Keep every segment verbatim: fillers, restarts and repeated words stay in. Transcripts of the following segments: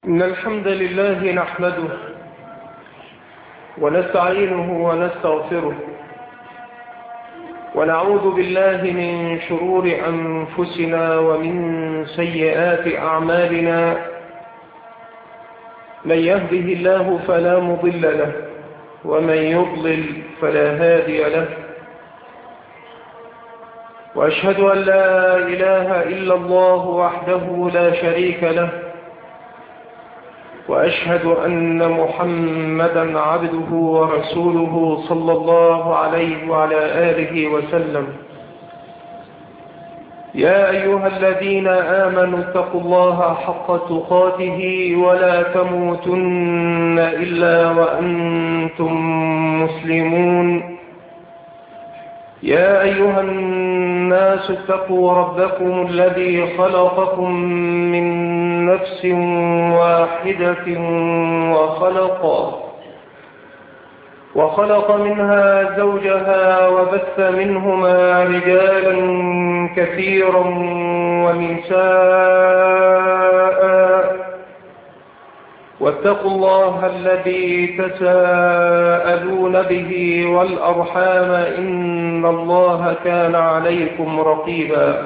إن الحمد لله نحمده ونستعينه ونستغفره ونعوذ بالله من شرور أنفسنا ومن سيئات أعمالنا. من يهده الله فلا مضل له ومن يضلل فلا هادي له، وأشهد أن لا إله إلا الله وحده لا شريك له، وأشهد أن محمدًا عبده ورسوله صلى الله عليه وعلى آله وسلم. يا أيها الذين آمنوا اتقوا الله حق تقاته ولا تموتن إلا وأنتم مسلمون. يا أيها الناس اتقوا ربكم الذي خلقكم من نفس واحدة وخلق وخلق منها زوجها وبث منهما رجالا كثيرا ونساء، واتقوا الله الذي تساءلون به والأرحام إن الله كان عليكم رقيبا.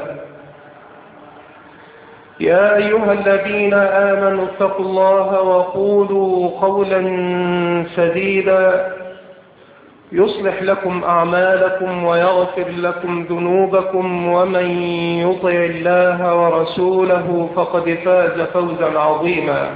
يا أيها الذين آمنوا اتقوا الله وقولوا قولا سديدا يصلح لكم أعمالكم ويغفر لكم ذنوبكم، ومن يطع الله ورسوله فقد فاز فوزا عظيما.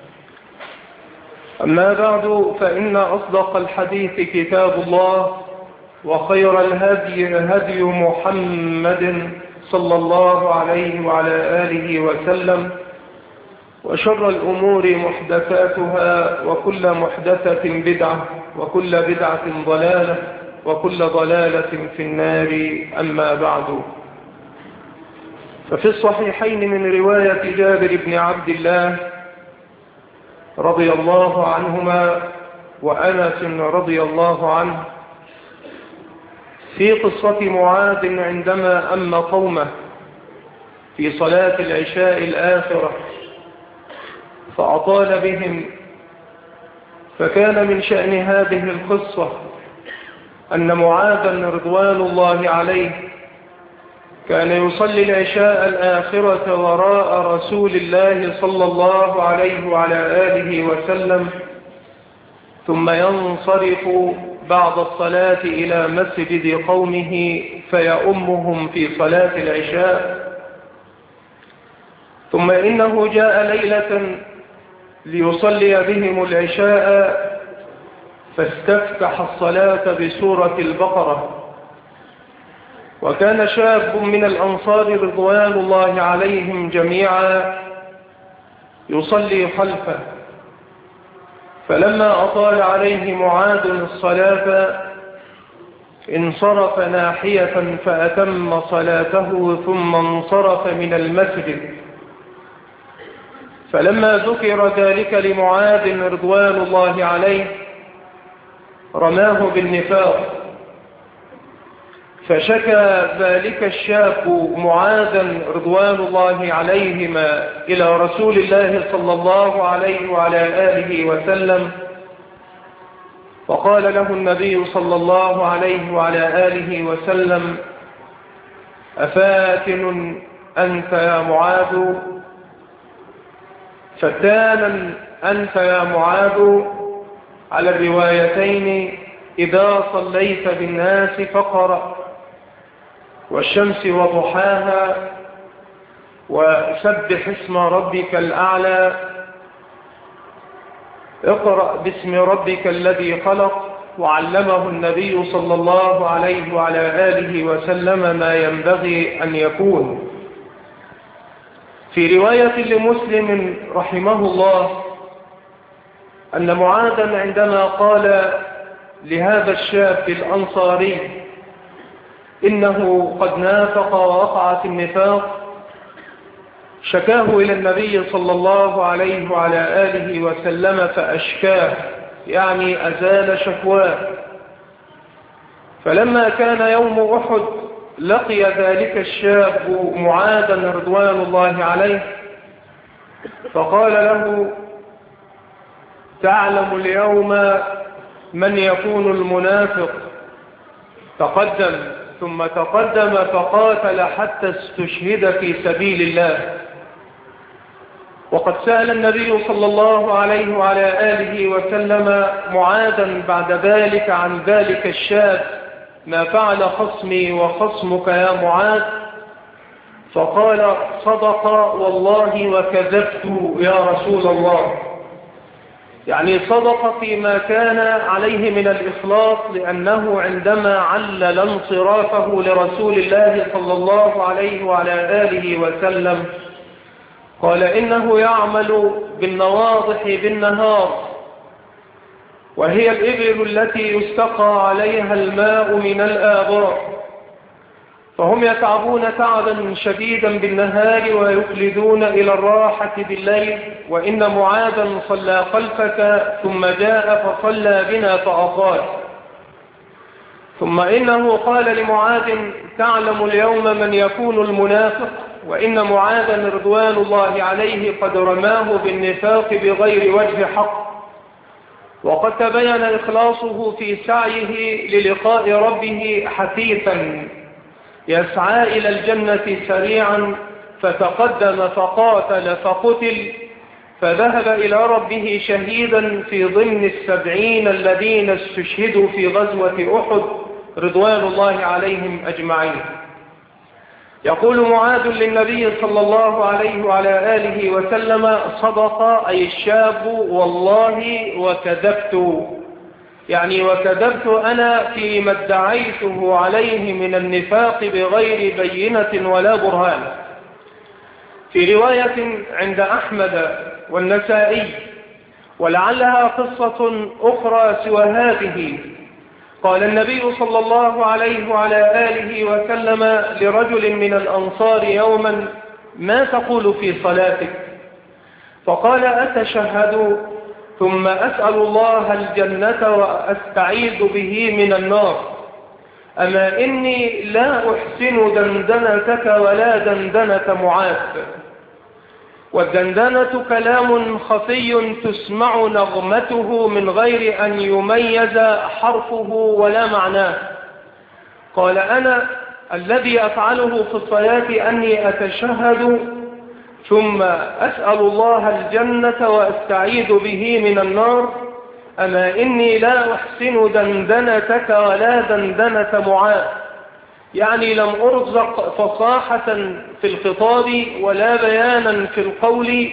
أما بعد، فإن أصدق الحديث كتاب الله، وخير الهدي هدي محمد صلى الله عليه وعلى آله وسلم، وشر الأمور محدثاتها، وكل محدثة بدعة، وكل بدعة ضلالة، وكل ضلالة في النار. أما بعد، ففي الصحيحين من رواية جابر بن عبد الله رضي الله عنهما وأنس رضي الله عنه في قصة معاذ عندما أم قومه في صلاة العشاء الآخرة فأطال بهم. فكان من شأن هذه القصة أن معاذا رضوان الله عليه كان يصلي العشاء الآخرة وراء رسول الله صلى الله عليه وعلى آله وسلم، ثم ينصرف بعد الصلاة إلى مسجد قومه فيؤمهم في صلاة العشاء. ثم إنه جاء ليلة ليصلي بهم العشاء فاستفتح الصلاة بسورة البقرة، وكان شاب من الأنصار رضوان الله عليهم جميعا يصلي خلفه. فلما أطال عليه معاذ الصلاة انصرف ناحية فأتم صلاته ثم انصرف من المسجد. فلما ذكر ذلك لمعاذ رضوان الله عليه رماه بالنفاق، فشكى ذلك الشاب معاذا رضوان الله عليهما إلى رسول الله صلى الله عليه وعلى آله وسلم، فقال له النبي صلى الله عليه وعلى آله وسلم: أفاتن أنت يا معاذ؟ فتانا أنت يا معاذ على الروايتين إذا صليت بالناس فقرأ والشمس وضحاها وسبح اسم ربك الأعلى، اقرأ باسم ربك الذي خلق. وعلمه النبي صلى الله عليه وعلى آله وسلم ما ينبغي أن يكون. في رواية لمسلم رحمه الله أن معاذا عندما قال لهذا الشاب الأنصاري إنه قد نافق ووقع في النفاق شكاه إلى النبي صلى الله عليه وعلى آله وسلم فأشكاه، يعني أزال شكواه. فلما كان يوم أحد لقي ذلك الشاب معاذا رضوان الله عليه فقال له: تعلم اليوم من يكون المنافق. تقدم ثم تقدم فقاتل حتى استشهد في سبيل الله. وقد سأل النبي صلى الله عليه وعلى آله وسلم معاذا بعد ذلك عن ذلك الشاب: ما فعل خصمي وخصمك يا معاذ؟ فقال: صدق والله وكذبت يا رسول الله. يعني صدق فيما كان عليه من الإخلاص، لأنه عندما علل انصرافه لرسول الله صلى الله عليه وعلى آله وسلم قال: إنه يعمل بالنواضح بالنهار، وهي الإبل التي يستقى عليها الماء من الآبار، فهم يتعبون تعبا شديدا بالنهار ويخلدون إلى الراحة بالليل، وإن معاذا صلى خلفك ثم جاء فصلى بنا فأطال. ثم إنه قال لمعاذ: تعلم اليوم من يكون المنافق، وإن معاذا رضوان الله عليه قد رماه بالنفاق بغير وجه حق، وقد تبين إخلاصه في سعيه للقاء ربه حثيثا يسعى إلى الجنة سريعا، فتقدم فقاتل فقتل، فذهب إلى ربه شهيدا في ضمن السبعين الذين استشهدوا في غزوة أحد رضوان الله عليهم أجمعين. يقول معاذ للنبي صلى الله عليه وعلى آله وسلم: صدق أي الشاب والله وكذبت، يعني وكذبت أنا فيما ادعيته عليه من النفاق بغير بينة ولا برهان. في رواية عند أحمد والنسائي، ولعلها قصة أخرى سوى هذه، قال النبي صلى الله عليه وعلى آله وسلم لرجل من الأنصار يوما: ما تقول في صلاتك؟ فقال: أتشهد ثم أسأل الله الجنة وأستعيذ به من النار، أما إني لا أحسن دندنتك ولا دندنة معاذ. والدندنة كلام خفي تسمع نغمته من غير أن يميز حرفه ولا معناه. قال: أنا الذي أفعله في الصلاة أني أتشهد ثم أسأل الله الجنة وأستعيذ به من النار، أما إني لا أحسن دندنتك ولا دندنة معاذ. يعني لم أرزق فصاحة في الخطاب ولا بيانا في القول،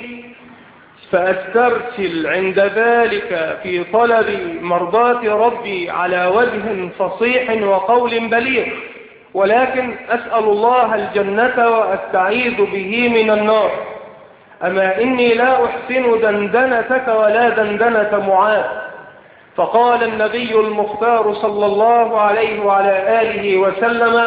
فأسترسل عند ذلك في طلب مرضاة ربي على وجه فصيح وقول بليغ، ولكن أسأل الله الجنة وأستعيذ به من النار، أما إني لا أحسن دندنتك ولا دندنة معاذ. فقال النبي المختار صلى الله عليه وعلى آله وسلم: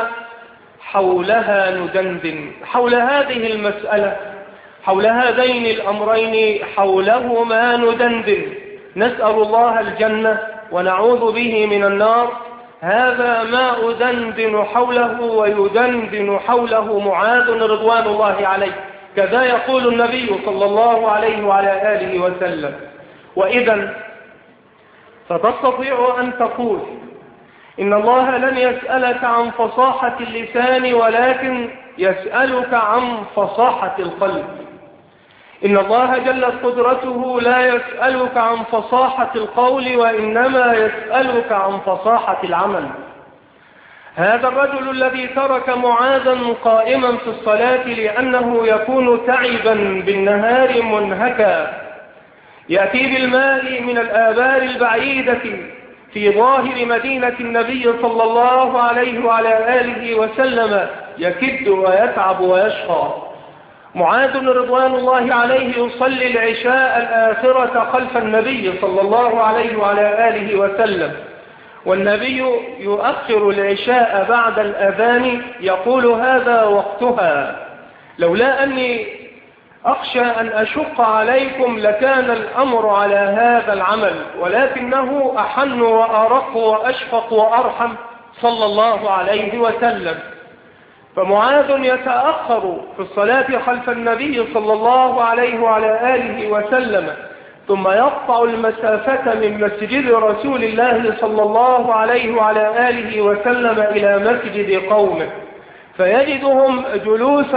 حولها ندندن. حول هذه المسألة، حول هذين الأمرين، حولهما ندندن، نسأل الله الجنة ونعوذ به من النار. هذا ما أدندن حوله ويدندن حوله معاذ رضوان الله عليه. كذا يقول النبي صلى الله عليه وعلى آله وسلم. وإذا فتستطيع أن تقول إن الله لن يسألك عن فصاحة اللسان، ولكن يسألك عن فصاحة القلب. إن الله جلت قدرته لا يسألك عن فصاحة القول، وإنما يسألك عن فصاحة العمل. هذا الرجل الذي ترك معاذا قائما في الصلاة لأنه يكون تعبا بالنهار منهكا، يأتي بالماء من الآبار البعيدة في ظاهر مدينة النبي صلى الله عليه وعلى آله وسلم، يكد ويتعب ويشقى. معاذ رضوان الله عليه يصلي العشاء الآخرة خلف النبي صلى الله عليه وعلى آله وسلم، والنبي يؤخر العشاء بعد الأذان، يقول: هذا وقتها، لولا أني أخشى أن أشق عليكم لكان الأمر على هذا العمل، ولكنه أحن وأرق وأشفق وأرحم صلى الله عليه وسلم. فمعاذ يتأخر في الصلاة خلف النبي صلى الله عليه وعلى آله وسلم، ثم يقطع المسافة من مسجد رسول الله صلى الله عليه وعلى آله وسلم إلى مسجد قومه، فيجدهم جلوسا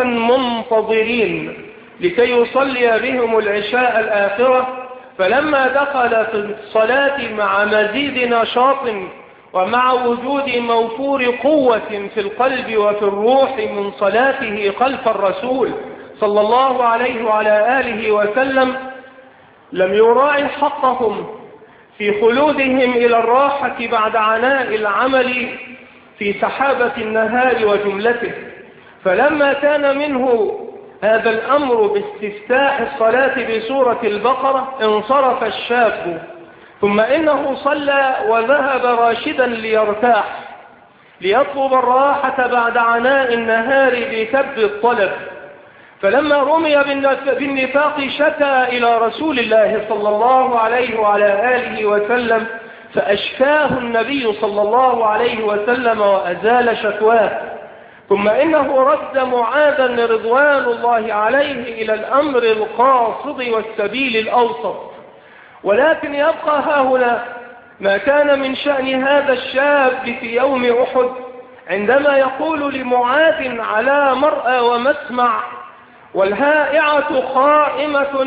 منتظرين لكي يصلي بهم العشاء الآخرة. فلما دخل في الصلاة مع مزيد نشاط ومع وجود موفور قوة في القلب وفي الروح من صلاته خلف الرسول صلى الله عليه وعلى آله وسلم، لم يراعي حقهم في خلودهم إلى الراحة بعد عناء العمل في سحابة النهار وجملته. فلما كان منه هذا الأمر باستفتاح الصلاة بسورة البقرة انصرف الشاب، ثم إنه صلى وذهب راشدا ليرتاح ليطلب الراحة بعد عناء النهار بكب الطلب. فلما رمي بالنفاق شكى إلى رسول الله صلى الله عليه وعلى آله وسلم، فأشفاه النبي صلى الله عليه وسلم وأزال شكواه. ثم إنه رد معاذا رضوان الله عليه إلى الأمر القاصد والسبيل الأوسط. ولكن يبقى هاهنا ما كان من شأن هذا الشاب في يوم أحد، عندما يقول لمعاذ على مرأى ومسمع والهائعة قائمة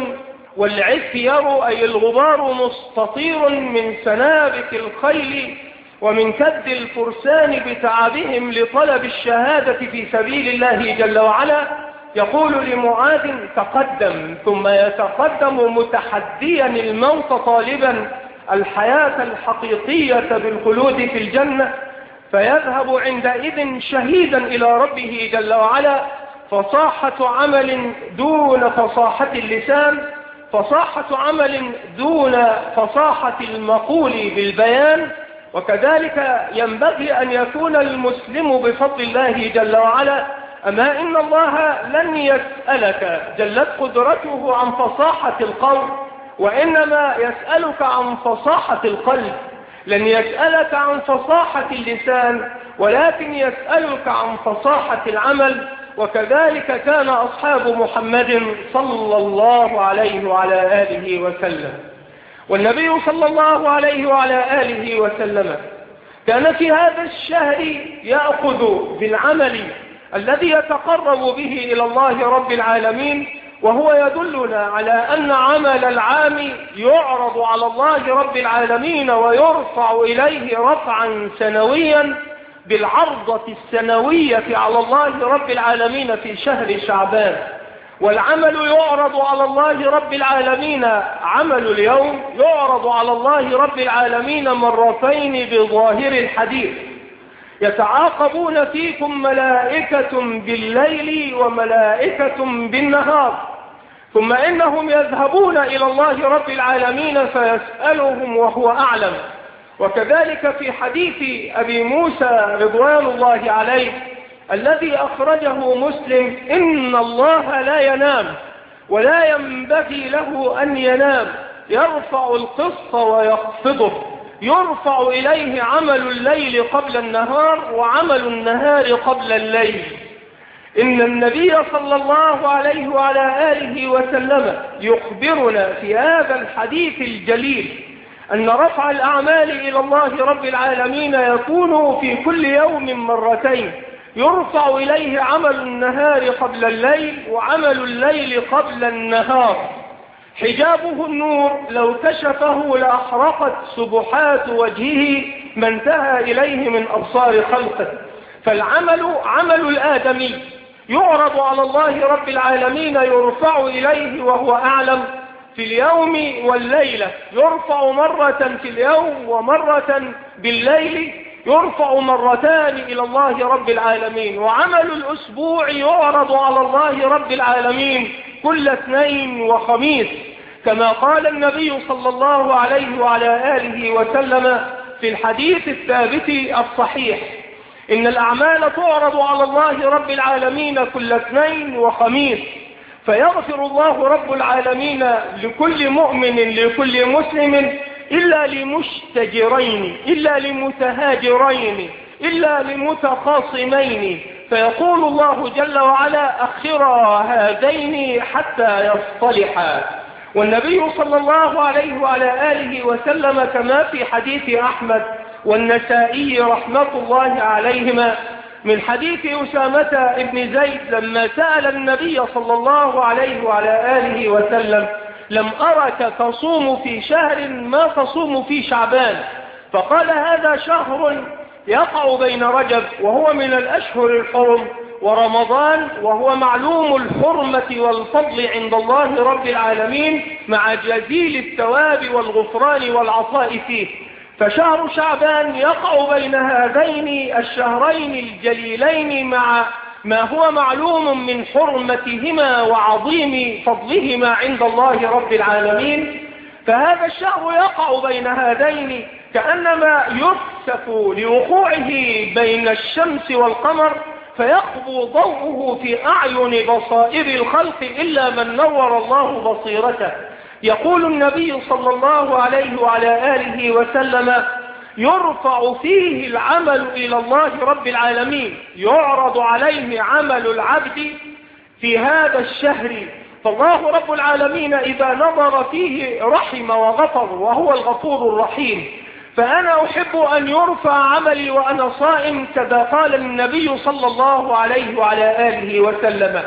والعفير أي الغبار مستطير من سنابك الخيل ومن كد الفرسان بتعبهم لطلب الشهادة في سبيل الله جل وعلا، يقول لمعاذ تقدم، ثم يتقدم متحديا الموت طالبا الحياة الحقيقية بالخلود في الجنة، فيذهب عندئذ شهيدا إلى ربه جل وعلا. فصاحة عمل دون فصاحة اللسان، فصاحة عمل دون فصاحة المقول بالبيان. وكذلك ينبغي أن يكون المسلم بفضل الله جل وعلا. أما إن الله لن يسألك جلت قدرته عن فصاحة القول، وإنما يسألك عن فصاحة القلب. لن يسألك عن فصاحة اللسان، ولكن يسألك عن فصاحة العمل. وكذلك كان أصحاب محمد صلى الله عليه وعلى آله وسلم. والنبي صلى الله عليه وعلى آله وسلم كان في هذا الشهر يأخذ بالعمل الذي يتقرب به إلى الله رب العالمين، وهو يدلنا على أن عمل العام يعرض على الله رب العالمين ويرفع إليه رفعا سنويا بالعرضة السنوية على الله رب العالمين في شهر شعبان. والعمل يعرض على الله رب العالمين، عمل اليوم يعرض على الله رب العالمين مرتين بظاهر الحديث: يتعاقبون فيكم ملائكة بالليل وملائكة بالنهار، ثم إنهم يذهبون إلى الله رب العالمين فيسألهم وهو أعلم. وكذلك في حديث أبي موسى رضوان الله عليه الذي أخرجه مسلم: إن الله لا ينام ولا ينبغي له أن ينام، يرفع القسط ويخفضه، يرفع إليه عمل الليل قبل النهار وعمل النهار قبل الليل. إن النبي صلى الله عليه وعلى آله وسلم يخبرنا في هذا الحديث الجليل أن رفع الأعمال إلى الله رب العالمين يكون في كل يوم مرتين: يرفع إليه عمل النهار قبل الليل وعمل الليل قبل النهار. حجابه النور، لو كشفه لأحرقت سبحات وجهه ما انتهى إليه من أبصار خلقه. فالعمل عمل الآدمي يعرض على الله رب العالمين، يرفع إليه وهو أعلم في اليوم والليلة، يرفع مرة في اليوم ومرة بالليل، يرفع مرتان إلى الله رب العالمين. وعمل الأسبوع يعرض على الله رب العالمين كل اثنين وخميس، كما قال النبي صلى الله عليه وعلى آله وسلم في الحديث الثابت الصحيح: إن الأعمال تعرض على الله رب العالمين كل اثنين وخميس، فيغفر الله رب العالمين لكل مؤمن لكل مسلم إلا لمشتجرين، إلا لمتهاجرين، إلا لمتخاصمين، فيقول الله جل وعلا: أخرا هذين حتى يصطلحا. والنبي صلى الله عليه وعلى آله وسلم كما في حديث أحمد والنسائي رحمة الله عليهما من حديث أسامة بن زيد لما سأل النبي صلى الله عليه وعلى آله وسلم: لم أرك تصوم في شهر ما تصوم في شعبان، فقال: هذا شهر يقع بين رجب وهو من الأشهر الحرم، ورمضان وهو معلوم الحرمة والفضل عند الله رب العالمين مع جزيل الثواب والغفران والعطاء فيه، فشهر شعبان يقع بين هذين الشهرين الجليلين مع ما هو معلوم من حرمتهما وعظيم فضلهما عند الله رب العالمين. فهذا الشهر يقع بين هذين كأنما يكسف لوقوعه بين الشمس والقمر، فيخبو ضوءه في أعين بصائر الخلق إلا من نور الله بصيرته. يقول النبي صلى الله عليه وعلى آله وسلم: يرفع فيه العمل إلى الله رب العالمين، يعرض عليه عمل العبد في هذا الشهر، فالله رب العالمين إذا نظر فيه رحم وغفر وهو الغفور الرحيم. فأنا أحب أن يرفع عملي وأنا صائم، كذا قال النبي صلى الله عليه وعلى آله وسلم: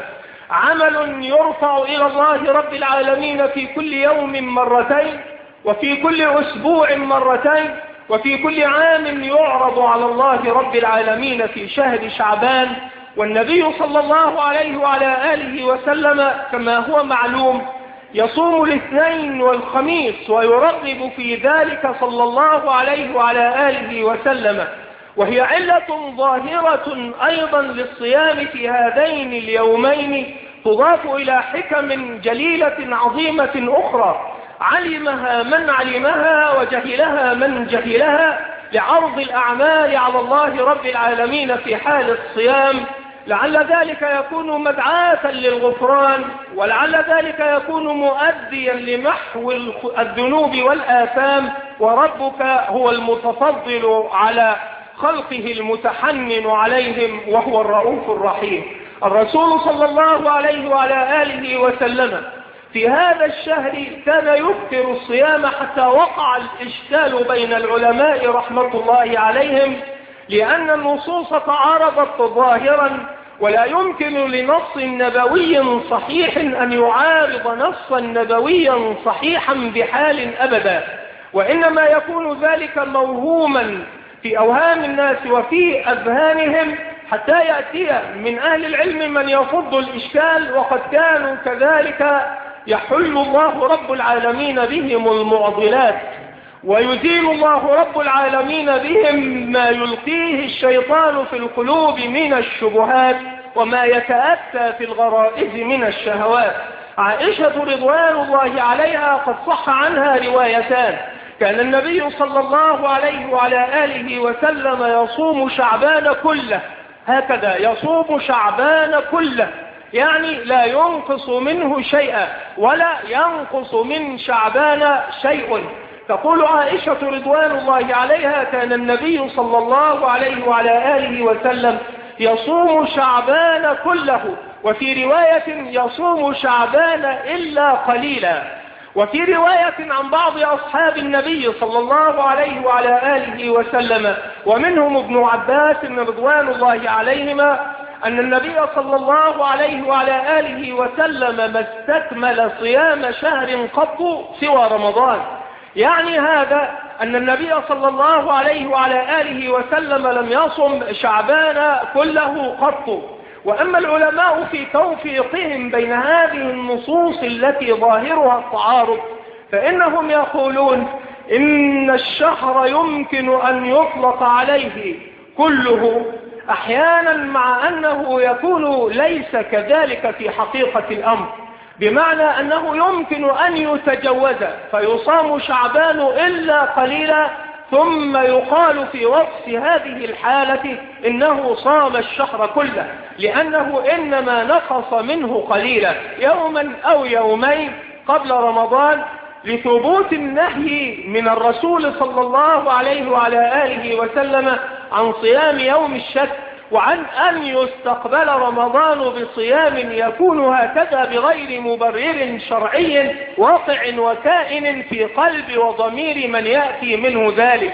عمل يرفع إلى الله رب العالمين في كل يوم مرتين، وفي كل أسبوع مرتين، وفي كل عام يعرض على الله رب العالمين في شهر شعبان. والنبي صلى الله عليه وعلى آله وسلم كما هو معلوم يصوم الاثنين والخميس، ويرغب في ذلك صلى الله عليه وعلى آله وسلم، وهي علة ظاهرة أيضا للصيام في هذين اليومين تضاف إلى حكم جليلة عظيمة أخرى علمها من علمها وجهلها من جهلها لعرض الأعمال على الله رب العالمين في حال الصيام، لعل ذلك يكون مدعاة للغفران، ولعل ذلك يكون مؤديا لمحو الذنوب والآثام، وربك هو المتفضل على خلقه المتحنن عليهم وهو الرؤوف الرحيم. الرسول صلى الله عليه وعلى آله وسلم في هذا الشهر كان يكثر الصيام حتى وقع الإشكال بين العلماء رحمة الله عليهم، لأن النصوص تعارضت ظاهرا، ولا يمكن لنص نبوي صحيح أن يعارض نصا نبويا صحيحا بحال أبدا، وإنما يكون ذلك موهوما في أوهام الناس وفي أذهانهم حتى يأتي من أهل العلم من يفض الإشكال، وقد كانوا كذلك يحل الله رب العالمين بهم المعضلات، ويزيل الله رب العالمين بهم ما يلقيه الشيطان في القلوب من الشبهات وما يتأتى في الغرائز من الشهوات. عائشة رضوان الله عليها قد صح عنها روايتان: كان النبي صلى الله عليه وعلى آله وسلم يصوم شعبان كله، هكذا يصوم شعبان كله، يعني لا ينقص منه شيئا ولا ينقص من شعبان شيء. تقول عائشة رضوان الله عليها: كان النبي صلى الله عليه وعلى آله وسلم يصوم شعبان كله، وفي رواية يصوم شعبان إلا قليلا. وفي رواية عن بعض أصحاب النبي صلى الله عليه وعلى آله وسلم ومنهم ابن عباس رضوان الله عليهما أن النبي صلى الله عليه وعلى آله وسلم ما استكمل صيام شهر قط سوى رمضان، يعني هذا أن النبي صلى الله عليه وعلى آله وسلم لم يصم شعبان كله قط. وأما العلماء في توفيقهم بين هذه النصوص التي ظاهرها التعارض فإنهم يقولون إن الشهر يمكن أن يطلق عليه كله أحيانا، مع أنه يكون ليس كذلك في حقيقة الأمر، بمعنى أنه يمكن أن يتجوز فيصام شعبان إلا قليلا، ثم يقال في وصف هذه الحالة إنه صام الشهر كله، لأنه إنما نقص منه قليلا يوما أو يومين قبل رمضان، لثبوت النهي من الرسول صلى الله عليه وعلى آله وسلم عن صيام يوم الشك، وعن أن يستقبل رمضان بصيام يكون هكذا بغير مبرر شرعي واقع وكائن في قلب وضمير من يأتي منه ذلك،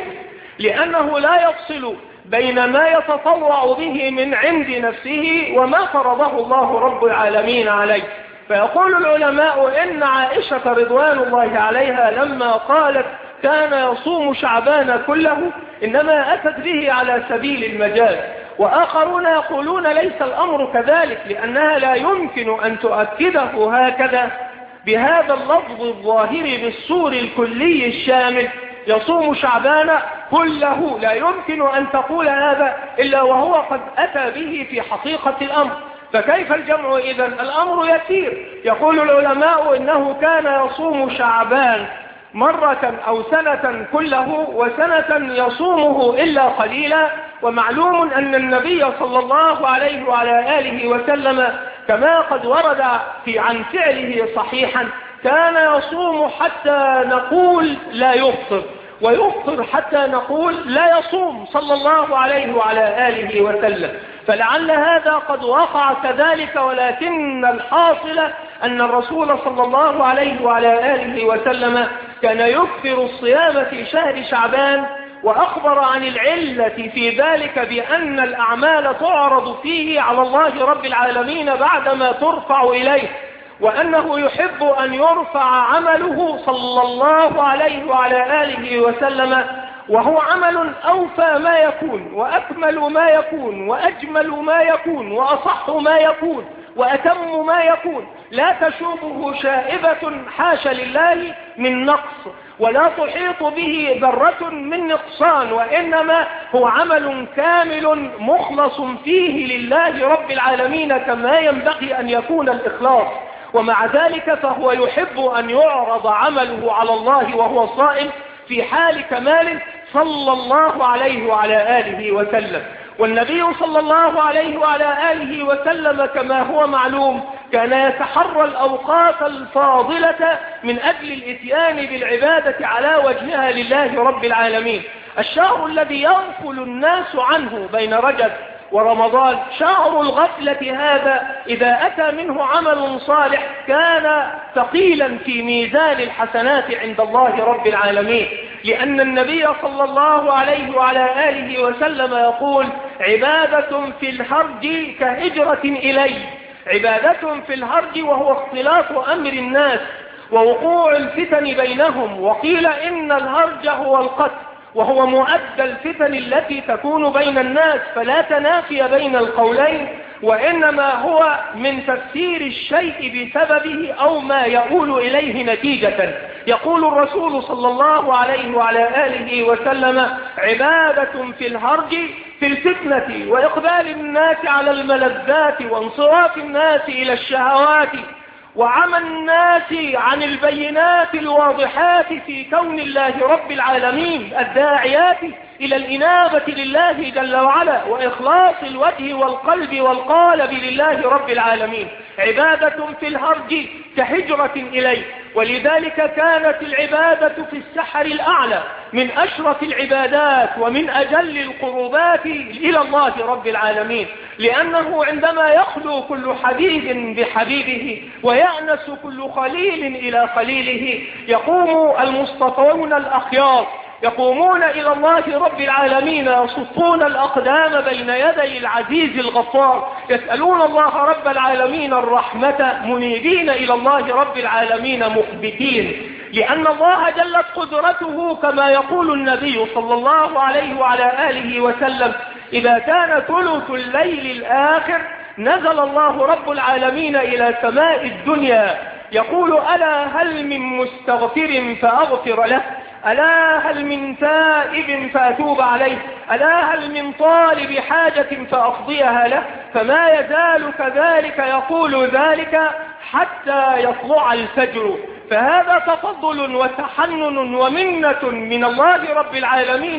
لأنه لا يفصل بين ما يتطوع به من عند نفسه وما فرضه الله رب العالمين عليه. فيقول العلماء إن عائشة رضوان الله عليها لما قالت كان يصوم شعبان كله إنما أتت به على سبيل المجاز، وآخرون يقولون ليس الأمر كذلك، لأنها لا يمكن أن تؤكده هكذا بهذا اللفظ الظاهر بالصور الكلي الشامل يصوم شعبان كله. لا يمكن أن تقول هذا إلا وهو قد أتى به في حقيقة الأمر، فكيف الجمع إذن؟ الأمر يسير. يقول العلماء إنه كان يصوم شعبان مرة أو سنة كله، وسنة يصومه إلا قليلا. ومعلوم أن النبي صلى الله عليه وعلى آله وسلم كما قد ورد في عن فعله صحيحا كان يصوم حتى نقول لا يفطر، ويفطر حتى نقول لا يصوم صلى الله عليه وعلى آله وسلم. فلعل هذا قد وقع كذلك، ولكن الحاصل أن الرسول صلى الله عليه وعلى آله وسلم كان يكثر الصيام في شهر شعبان، وأخبر عن العلة في ذلك بأن الأعمال تعرض فيه على الله رب العالمين بعدما ترفع إليه، وأنه يحب أن يرفع عمله صلى الله عليه وعلى آله وسلم، وهو عمل أوفى ما يكون وأكمل ما يكون وأجمل ما يكون وأصح ما يكون وأتم ما يكون، لا تشوبه شائبة حاشا لله من نقص، ولا تحيط به ذرة من نقصان، وإنما هو عمل كامل مخلص فيه لله رب العالمين كما ينبغي أن يكون الإخلاص. ومع ذلك فهو يحب أن يعرض عمله على الله وهو صائم في حال كمال صلى الله عليه وعلى آله وسلم. والنبي صلى الله عليه وعلى آله وسلم كما هو معلوم كان يتحرى الأوقات الفاضلة من أجل الإتيان بالعبادة على وجهها لله رب العالمين. الشهر الذي يغفل الناس عنه بين رجب ورمضان شهر الغفلة هذا، إذا أتى منه عمل صالح كان ثقيلا في ميزان الحسنات عند الله رب العالمين، لأن النبي صلى الله عليه وعلى آله وسلم يقول عبادة في الهرج كهجرة إلي. عبادة في الهرج وهو اختلاط أمر الناس ووقوع الفتن بينهم، وقيل إن الهرج هو القتل، وهو مؤدى الفتن التي تكون بين الناس، فلا تنافي بين القولين، وإنما هو من تفسير الشيء بسببه أو ما يؤول إليه نتيجة. يقول الرسول صلى الله عليه وعلى آله وسلم عبادة في الهرج في الفتنة وإقبال الناس على الملذات وانصراف الناس إلى الشهوات وعمى الناس عن البينات الواضحات في كون الله رب العالمين الداعيات إلى الإنابة لله جل وعلا وإخلاص الوجه والقلب والقالب لله رب العالمين. عبادة في الهرج كهجرة إليه، ولذلك كانت العبادة في السحر الأعلى من أشرف العبادات ومن أجل القربات إلى الله رب العالمين، لأنه عندما يخلو كل حبيب بحبيبه ويأنس كل خليل إلى خليله يقوم المصطفون الأخيار يقومون إلى الله رب العالمين يصفون الأقدام بين يدي العزيز الغفار، يسألون الله رب العالمين الرحمة منيبين إلى الله رب العالمين مخبتين، لأن الله جلت قدرته كما يقول النبي صلى الله عليه وعلى آله وسلم إذا كان ثلث الليل الآخر نزل الله رب العالمين إلى سماء الدنيا يقول ألا هل من مستغفر فأغفر له، ألا هل من تائب فأتوب عليه، ألا هل من طالب حاجة فأقضيها له، فما يزال كذلك يقول ذلك حتى يطلع الفجر. فهذا تفضل وتحنن ومنة من الله رب العالمين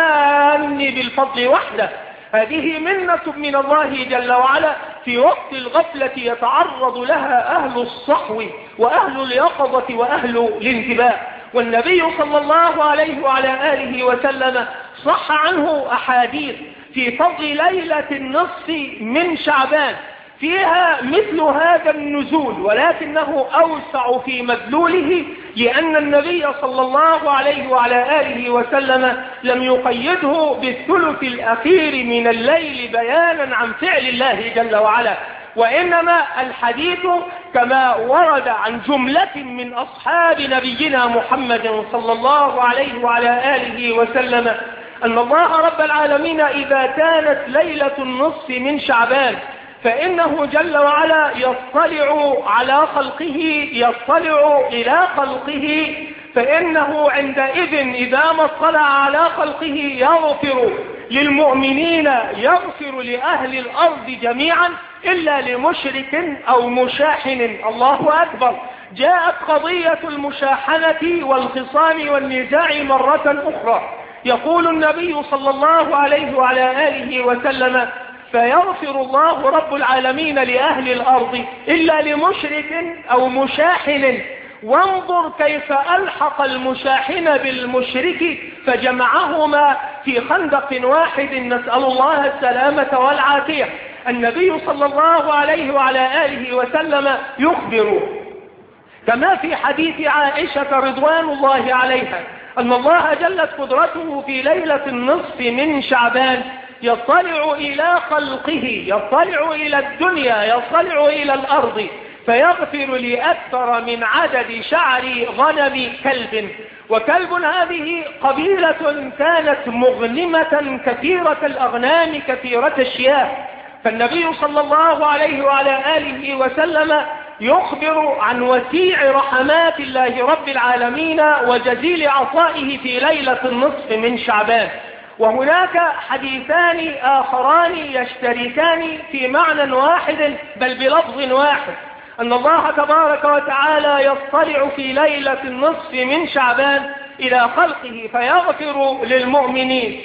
المان بالفضل وحده، هذه منة من الله جل وعلا في وقت الغفلة يتعرض لها أهل الصحو وأهل اليقظة وأهل الانتباه. والنبي صلى الله عليه وعلى آله وسلم صح عنه أحاديث في فضل ليلة النصف من شعبان فيها مثل هذا النزول، ولكنه أوسع في مدلوله، لأن النبي صلى الله عليه وعلى آله وسلم لم يقيده بالثلث الأخير من الليل بيانا عن فعل الله جل وعلا، وإنما الحديث كما ورد عن جملة من أصحاب نبينا محمد صلى الله عليه وعلى آله وسلم أن الله رب العالمين إذا كانت ليلة النصف من شعبان فإنه جل وعلا يطلع على خلقه، يطلع إلى خلقه، فإنه عندئذ إذا ما اطلع على خلقه يغفر للمؤمنين، يغفر لأهل الأرض جميعا إلا لمشرك أو مشاحن. الله أكبر. جاءت قضية المشاحنة والخصام والنزاع مرة أخرى، يقول النبي صلى الله عليه وعلى آله وسلم فيغفر الله رب العالمين لأهل الأرض إلا لمشرك أو مشاحن. وانظر كيف ألحق المشاحن بالمشرك فجمعهما في خندق واحد، نسأل الله السلامة والعافية. النبي صلى الله عليه وعلى آله وسلم يخبر كما في حديث عائشة رضوان الله عليها أن الله جلت قدرته في ليلة النصف من شعبان يطلع إلى خلقه، يطلع إلى الدنيا، يطلع إلى الأرض، فيغفر لأكثر من عدد شعر غنم كلب. وكلب هذه قبيلة كانت مغنمة كثيرة الأغنام كثيرة الشياه، فالنبي صلى الله عليه وعلى آله وسلم يخبر عن وسيع رحمات الله رب العالمين وجزيل عطائه في ليلة النصف من شعبان. وهناك حديثان آخران يشتركان في معنى واحد بل بلفظ واحد، أن الله تبارك وتعالى يطلع في ليلة النصف من شعبان إلى خلقه فيغفر للمؤمنين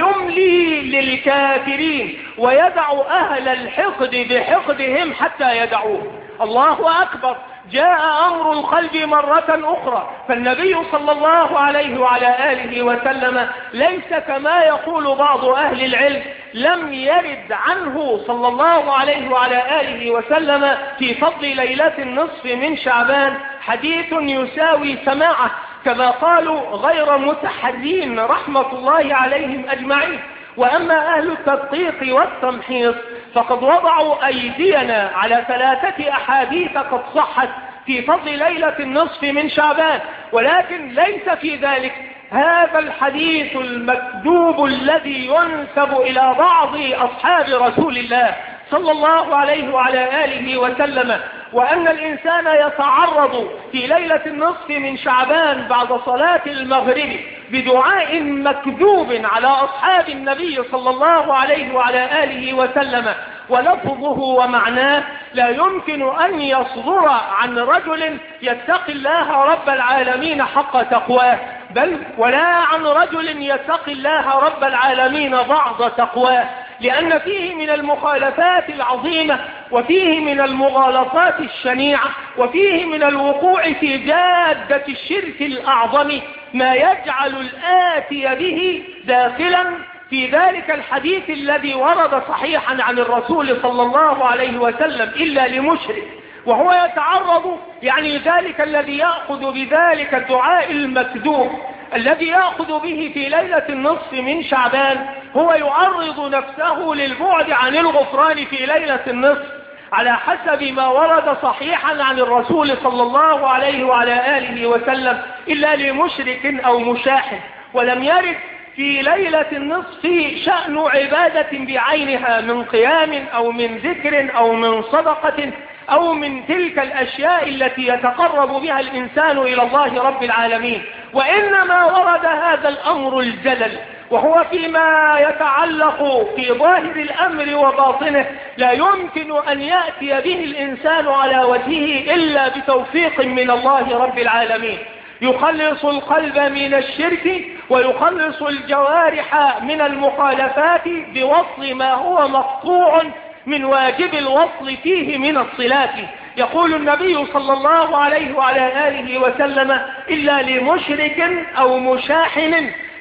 ويملي للكافرين ويدع أهل الحقد بحقدهم حتى يدعوه. الله أكبر. جاء أمر القلب مرة أخرى، فالنبي صلى الله عليه وعلى آله وسلم ليس كما يقول بعض أهل العلم، لم يرد عنه صلى الله عليه وعلى آله وسلم في فضل ليلة النصف من شعبان حديث يساوي سماعه كما قالوا غير متحرين رحمة الله عليهم أجمعين. وأما أهل التدقيق والتمحيص فقد وضعوا أيدينا على ثلاثة أحاديث قد صحت في فضل ليلة النصف من شعبان، ولكن ليس في ذلك هذا الحديث المكذوب الذي ينسب إلى بعض أصحاب رسول الله صلى الله عليه وعلى آله وسلم، وأن الإنسان يتعرض في ليلة النصف من شعبان بعد صلاة المغرب بدعاء مكذوب على أصحاب النبي صلى الله عليه وعلى آله وسلم، ولفظه ومعناه لا يمكن أن يصدر عن رجل يتقي الله رب العالمين حق تقواه، بل ولا عن رجل يتقي الله رب العالمين بعض تقواه، لأن فيه من المخالفات العظيمة وفيه من المغالطات الشنيعة وفيه من الوقوع في جادة الشرك الأعظم ما يجعل الآتي به داخلا في ذلك الحديث الذي ورد صحيحا عن الرسول صلى الله عليه وسلم إلا لمشرك، وهو يتعرض يعني ذلك الذي يأخذ بذلك الدعاء المكذوب الذي يأخذ به في ليلة النصف من شعبان هو يعرض نفسه للبعد عن الغفران في ليلة النصف على حسب ما ورد صحيحا عن الرسول صلى الله عليه وعلى آله وسلم إلا لمشرك أو مشاحن. ولم يرد في ليلة النصف شأن عبادة بعينها من قيام أو من ذكر أو من صدقة أو من تلك الأشياء التي يتقرب بها الإنسان إلى الله رب العالمين، وإنما ورد هذا الأمر الجلل، وهو فيما يتعلق في ظاهر الأمر وباطنه لا يمكن أن يأتي به الإنسان على وجهه إلا بتوفيق من الله رب العالمين، يخلص القلب من الشرك ويخلص الجوارح من المخالفات بوصل ما هو مقطوع من واجب الوصل فيه من الصلات. يقول النبي صلى الله عليه وعلى آله وسلم إلا لمشرك أو مشاحن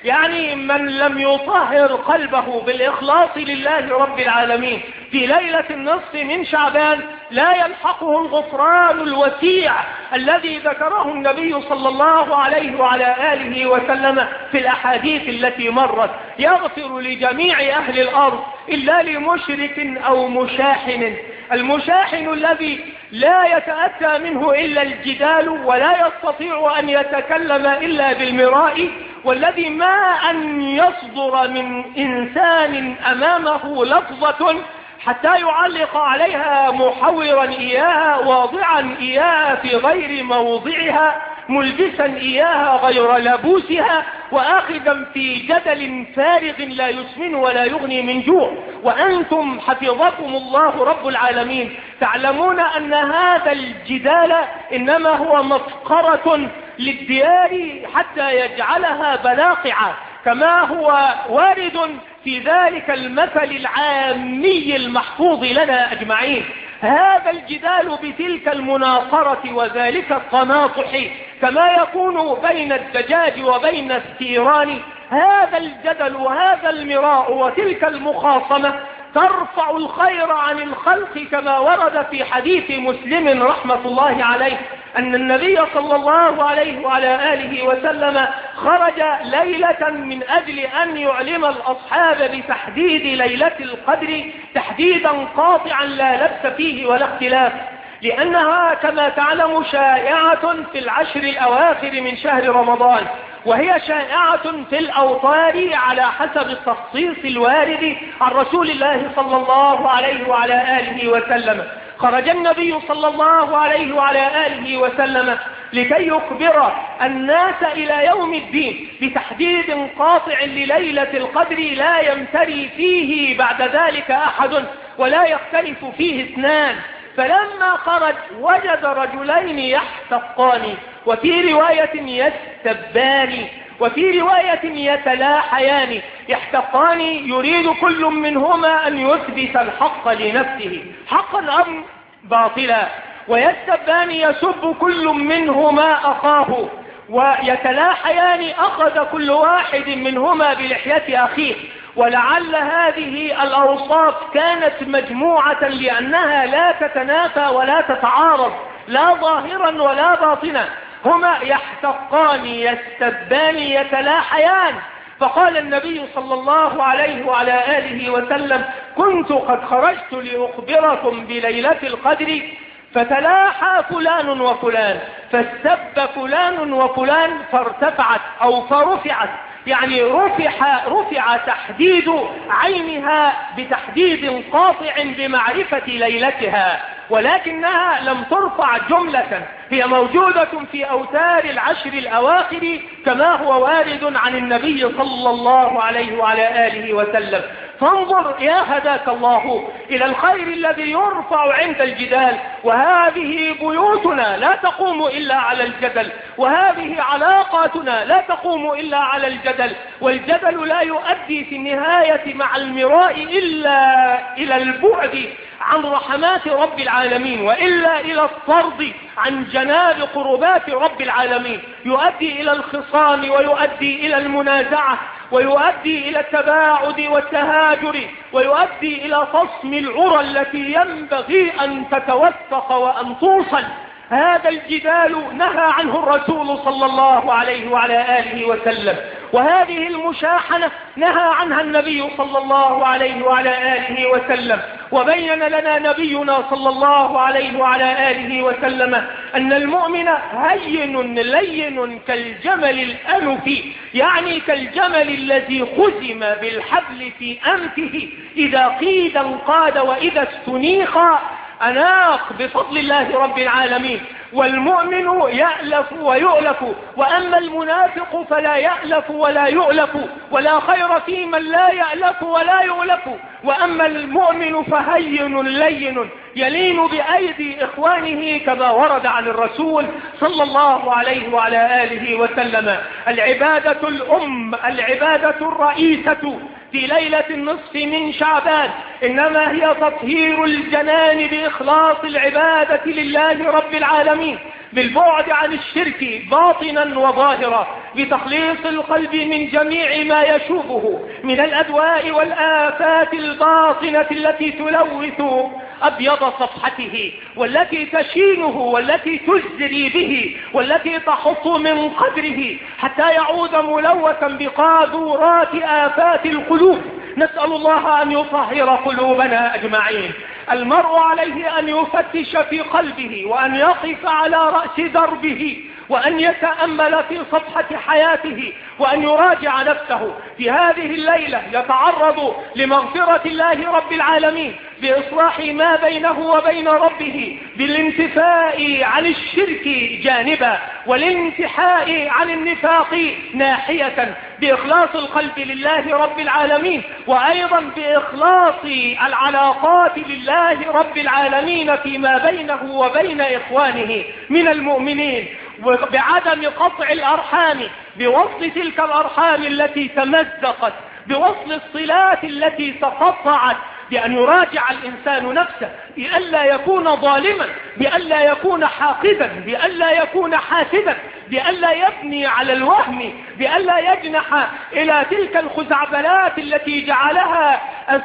يعني من لم يطهر قلبه بالإخلاص لله رب العالمين في ليلة النصف من شعبان لا يلحقه الغفران الوسيع الذي ذكره النبي صلى الله عليه وعلى آله وسلم في الأحاديث التي مرت. يغفر لجميع أهل الأرض إلا لمشرك أو مشاحن. المشاحن الذي لا يتأتى منه إلا الجدال ولا يستطيع أن يتكلم إلا بالمراء، والذي ما أن يصدر من إنسان أمامه لفظة حتى يعلق عليها محورا إياها، واضعا إياها في غير موضعها، ملبسا إياها غير لبوسها، وآخذا في جدل فارغ لا يسمن ولا يغني من جوع. وأنتم حفظكم الله رب العالمين تعلمون أن هذا الجدال إنما هو مفقرة للديار حتى يجعلها بلاقعة، كما هو وارد في ذلك المثل العامي المحفوظ لنا أجمعين. هذا الجدال بتلك المناصرة وذلك التناطح كما يكون بين الدجاج وبين الثيران، هذا الجدل وهذا المراء وتلك المخاصمة ترفع الخير عن الخلق، كما ورد في حديث مسلم رحمة الله عليه أن النبي صلى الله عليه وعلى آله وسلم خرج ليلة من أجل أن يعلم الأصحاب بتحديد ليلة القدر تحديدا قاطعا لا لبس فيه ولا اختلاف، لأنها كما تعلم شائعة في العشر الأواخر من شهر رمضان، وهي شائعة في الأوطار على حسب التخصيص الوارد عن رسول الله صلى الله عليه وعلى آله وسلم. خرج النبي صلى الله عليه وعلى آله وسلم لكي يخبر الناس إلى يوم الدين بتحديد قاطع لليلة القدر لا يمتري فيه بعد ذلك أحد ولا يختلف فيه اثنان. فلما خرج وجد رجلين يحتقان، وفي رواية يستبان، وفي رواية يتلاحيان. يحتقان يريد كل منهما أن يثبت الحق لنفسه حقا أم باطلا، ويستبان يسب كل منهما أخاه، ويتلاحيان أخذ كل واحد منهما بلحية أخيه. ولعل هذه الأوصاف كانت مجموعة لأنها لا تتنافى ولا تتعارض لا ظاهرا ولا باطنا، هما يحتقان يستبان يتلاحيان. فقال النبي صلى الله عليه وعلى آله وسلم: كنت قد خرجت لأخبركم بليلة القدر فتلاحى فلان وفلان فاستب فلان وفلان فارتفعت أو فرفعت، يعني رفع, رفع تحديد عينها بتحديد قاطع بمعرفة ليلتها، ولكنها لم ترفع جملة، هي موجودة في أوتار العشر الأواخر كما هو وارد عن النبي صلى الله عليه وعلى آله وسلم. فانظر يا هداك الله إلى الخير الذي يرفع عند الجدال، وهذه بيوتنا لا تقوم إلا على الجدل، وهذه علاقاتنا لا تقوم إلا على الجدل، والجدل لا يؤدي في النهاية مع المراء إلا إلى البعد عن رحمات رب العالمين، وإلا إلى الطرد عن جناب قربات رب العالمين، يؤدي إلى الخصام ويؤدي إلى المنازعة ويؤدي إلى التباعد والتهاجر ويؤدي إلى فصم العرى التي ينبغي أن تتوثق وأن توصل. هذا الجدال نهى عنه الرسول صلى الله عليه وعلى آله وسلم، وهذه المشاحنة نهى عنها النبي صلى الله عليه وعلى آله وسلم. وبين لنا نبينا صلى الله عليه وعلى آله وسلم أن المؤمن هين لين كالجمل الأنف، يعني كالجمل الذي خزم بالحبل في أنفه، إذا قيد انقاد وإذا استنيخ أناق بفضل الله رب العالمين. والمؤمن يألف ويؤلف، وأما المنافق فلا يألف ولا يؤلف، ولا خير في من لا يألف ولا يؤلف. وأما المؤمن فهين لين يلين بأيدي إخوانه كما ورد عن الرسول صلى الله عليه وعلى آله وسلم. العبادة الأم، العبادة الرئيسة في ليلة النصف من شعبان إنما هي تطهير الجنان بإخلاص العبادة لله رب العالمين، بالبعد عن الشرك باطنا وظاهرا، بتخليص القلب من جميع ما يشوبه من الأدواء والآفات الباطنة التي تلوث أبيض صفحته، والتي تشينه، والتي تزري به، والتي تحط من قدره حتى يعود ملوثا بقاذورات آفات القلوب. نسأل الله أن يطهر قلوبنا أجمعين. المرء عليه أن يفتش في قلبه، وأن يقف على رأس دربه، وأن يتأمل في صفحة حياته، وأن يراجع نفسه في هذه الليلة، يتعرض لمغفرة الله رب العالمين بإصلاح ما بينه وبين ربه، بالانتفاء عن الشرك جانبا، والانتحاء عن النفاق ناحية، بإخلاص القلب لله رب العالمين، وأيضا بإخلاص العلاقات لله رب العالمين فيما بينه وبين إخوانه من المؤمنين، وبعدم قطع الأرحام، بوصل تلك الأرحام التي تمزقت، بوصل الصلات التي تقطعت، بأن يراجع الإنسان نفسه، بألا يكون ظالما، بألا يكون حاقدا، بألا يكون حاسدا، بألا يبني على الوهم، بألا يجنح إلى تلك الخزعبلات التي جعلها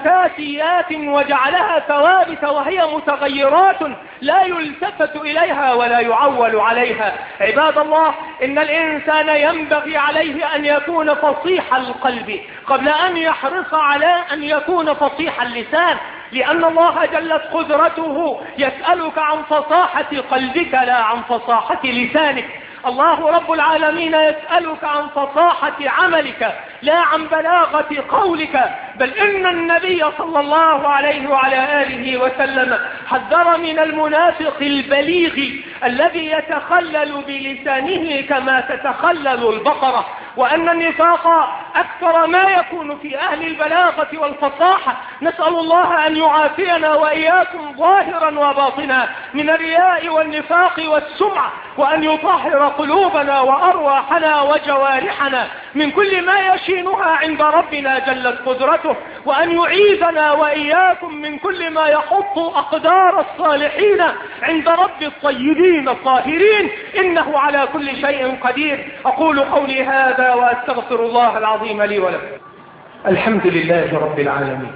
أساسيات وجعلها ثوابت وهي متغيرات لا يلتفت إليها ولا يعول عليها. عباد الله، إن الإنسان ينبغي عليه أن يكون فصيح القلب قبل أن يحرص على أن يكون فصيح اللسان، لأن الله جلت قدرته يسألك عن فصاحة قلبك لا عن فصاحة لسانك. الله رب العالمين يسألك عن فصاحة عملك لا عن بلاغة قولك، بل إن النبي صلى الله عليه وعلى آله وسلم حذر من المنافق البليغ الذي يتخلل بلسانه كما تتخلل البقرة، وأن النفاق أكثر ما يكون في أهل البلاغة والفصاحة. نسأل الله أن يعافينا وإياكم ظاهرا وباطنا من الرياء والنفاق والسمعة، وأن يطهر قلوبنا وأرواحنا وجوارحنا من كل ما يشينها عند ربنا جلت قدرته، وأن يعيذنا وإياكم من كل ما يحط أقدار الصالحين عند رب الطيبين الطاهرين، إنه على كل شيء قدير. أقول قولي هذا وأستغفر الله العظيم لي ولكم. الحمد لله رب العالمين،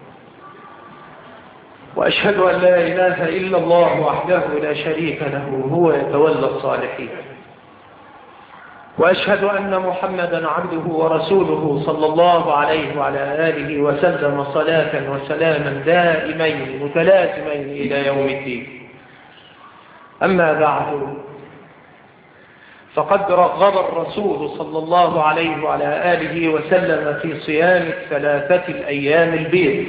وأشهد أن لا إله إلا الله وحده لا شريك له، هو يتولى الصالحين، وأشهد أن محمدا عبده ورسوله صلى الله عليه وعلى آله وسلم صلاة وسلاما دائمين متلازمين إلى يوم الدين. أما بعد، فقد رغب الرسول صلى الله عليه وعلى آله وسلم في صيام الثلاثة الأيام البيض،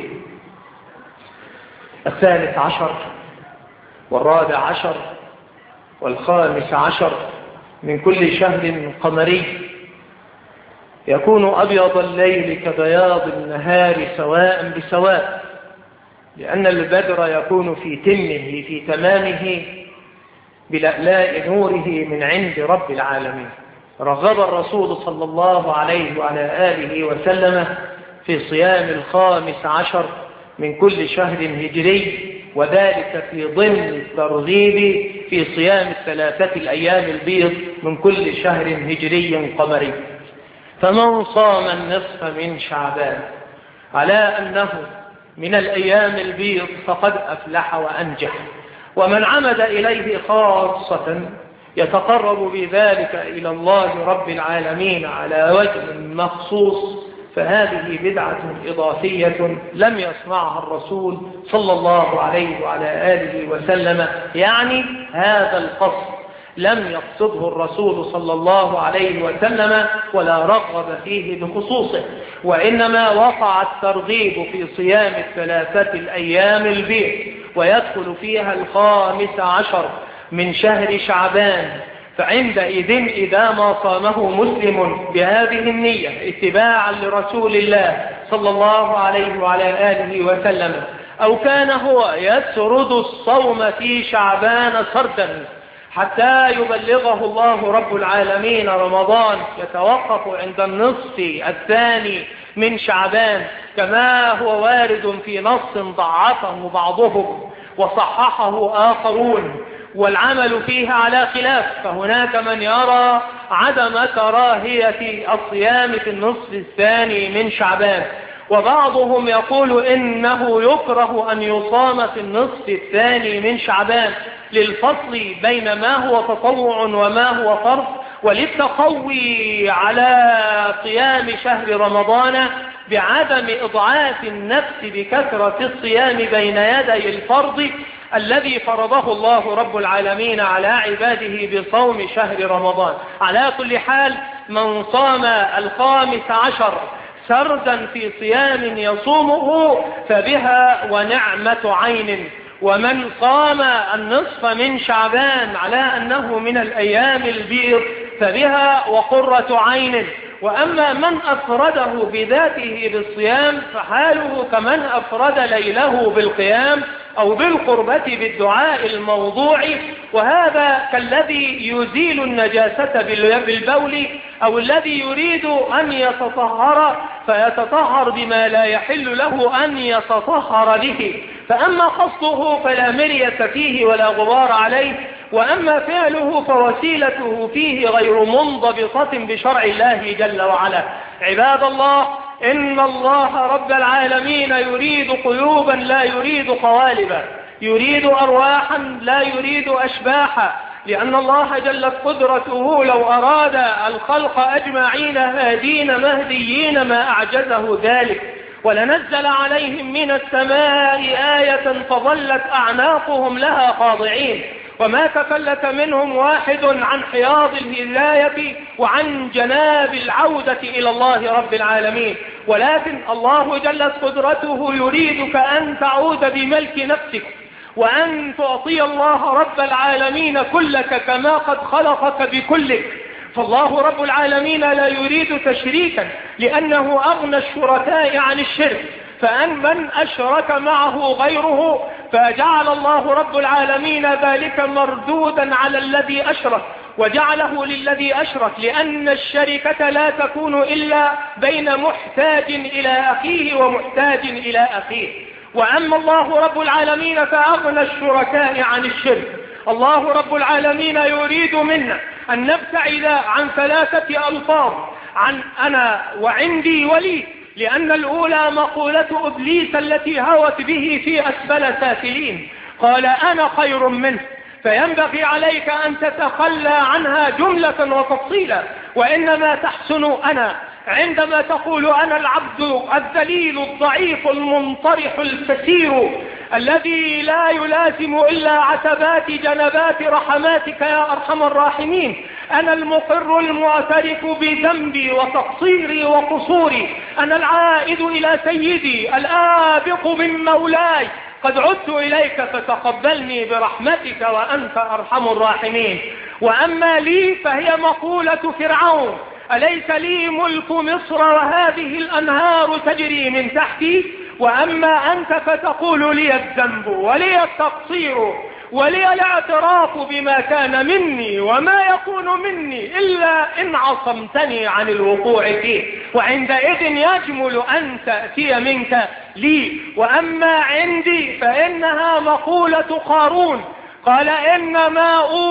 الثالث عشر والرابع عشر والخامس عشر من كل شهر قمري، يكون أبيض الليل كبياض النهار سواء بسواء، لأن البدر يكون في تمه في تمامه بلألاء نوره من عند رب العالمين. رغب الرسول صلى الله عليه وعلى آله وسلم في صيام الخامس عشر من كل شهر هجري، وذلك في ضمن الترغيب في صيام الثلاثة الأيام البيض من كل شهر هجري قمري. فمن صام النصف من شعبان على أنه من الأيام البيض فقد أفلح وأنجح، ومن عمد إليه خاصة يتقرب بذلك إلى الله رب العالمين على وجه مخصوص، فهذه بدعة إضافية لم يصنعها الرسول صلى الله عليه وعلى آله وسلم، يعني هذا القصد لم يقصده الرسول صلى الله عليه وسلم ولا رغب فيه بخصوصه، وإنما وقع الترغيب في صيام الثلاثة الأيام البيض ويدخل فيها الخامس عشر من شهر شعبان. فعندئذ إذا ما صامه مسلم بهذه النية اتباعا لرسول الله صلى الله عليه وعلى آله وسلم أو كان هو يسرد الصوم في شعبان سردا حتى يبلغه الله رب العالمين رمضان، يتوقف عند النصف الثاني من شعبان، كما هو وارد في نص ضعفه بعضهم وصححه آخرون، والعمل فيها على خلاف، فهناك من يرى عدم كراهية الصيام في النصف الثاني من شعبان، وبعضهم يقول إنه يكره أن يصام في النصف الثاني من شعبان للفصل بين ما هو تطوع وما هو فرض، وللتقوي على قيام شهر رمضان بعدم إضعاف النفس بكثرة الصيام بين يدي الفرض الذي فرضه الله رب العالمين على عباده بصوم شهر رمضان. على كل حال، من صام الخامس عشر سردا في صيام يصومه فبها ونعمة عين، ومن قام النصف من شعبان على أنه من الأيام البيض فبها وقرة عين. وأما من أفرده بذاته بالصيام فحاله كمن أفرد ليله بالقيام أو بالقربة بالدعاء الموضوع، وهذا كالذي يزيل النجاسة بالبول أو الذي يريد أن يتطهر فيتطهر بما لا يحل له أن يتطهر به، فأما قصده فلا مرية فيه ولا غبار عليه، وأما فعله فوسيلته فيه غير منضبطة بشرع الله جل وعلا. عباد الله، إن الله رب العالمين يريد قلوبا لا يريد قوالبا، يريد أرواحا لا يريد أشباحا، لأن الله جلت قدرته لو أراد الخلق أجمعين هادين مهديين ما أعجزه ذلك، ولنزل عليهم من السماء آية فظلت أعناقهم لها خاضعين، وما تفلت منهم واحد عن حياض الهداية وعن جناب العودة إلى الله رب العالمين، ولكن الله جلت قدرته يريدك أن تعود بملك نفسك وأن تعطي الله رب العالمين كلك كما قد خلقك بكلك. فالله رب العالمين لا يريد تشريكا لأنه أغنى الشركاء عن الشرك، فأن من أشرك معه غيره فجعل الله رب العالمين ذلك مردودا على الذي أشرك وجعله للذي أشرك، لأن الشركة لا تكون إلا بين محتاج إلى أخيه ومحتاج إلى أخيه. وأما الله رب العالمين فأغنى الشركاء عن الشرك. الله رب العالمين يريد منا أن نبتعد عن ثلاثة ألفاظ، عن أنا وعندي ولي، لأن الأولى مقولة إبليس التي هوت به في أسفل سافلين، قال أنا خير منه، فينبغي عليك أن تتخلى عنها جملة وتفصيلا، وإنما تحسن أنا عندما تقول أنا العبد الذليل الضعيف المنطرح الكثير الذي لا يلازم إلا عتبات جنبات رحماتك يا أرحم الراحمين، أنا المقر المعترف بذنبي وتقصيري وقصوري، أنا العائد إلى سيدي الآبق من مولاي، قد عدت إليك فتقبلني برحمتك وأنت أرحم الراحمين. وأما لي فهي مقولة فرعون، أليس لي ملك مصر وهذه الأنهار تجري من تحتي؟ وأما أنت فتقول لي الذنب ولي التقصير ولي الاعتراف بما كان مني وما يكون مني إلا إن عصمتني عن الوقوع فيه، وعندئذ يجمل أن تأتي منك لي. وأما عندي فإنها مقولة قارون، قال إنما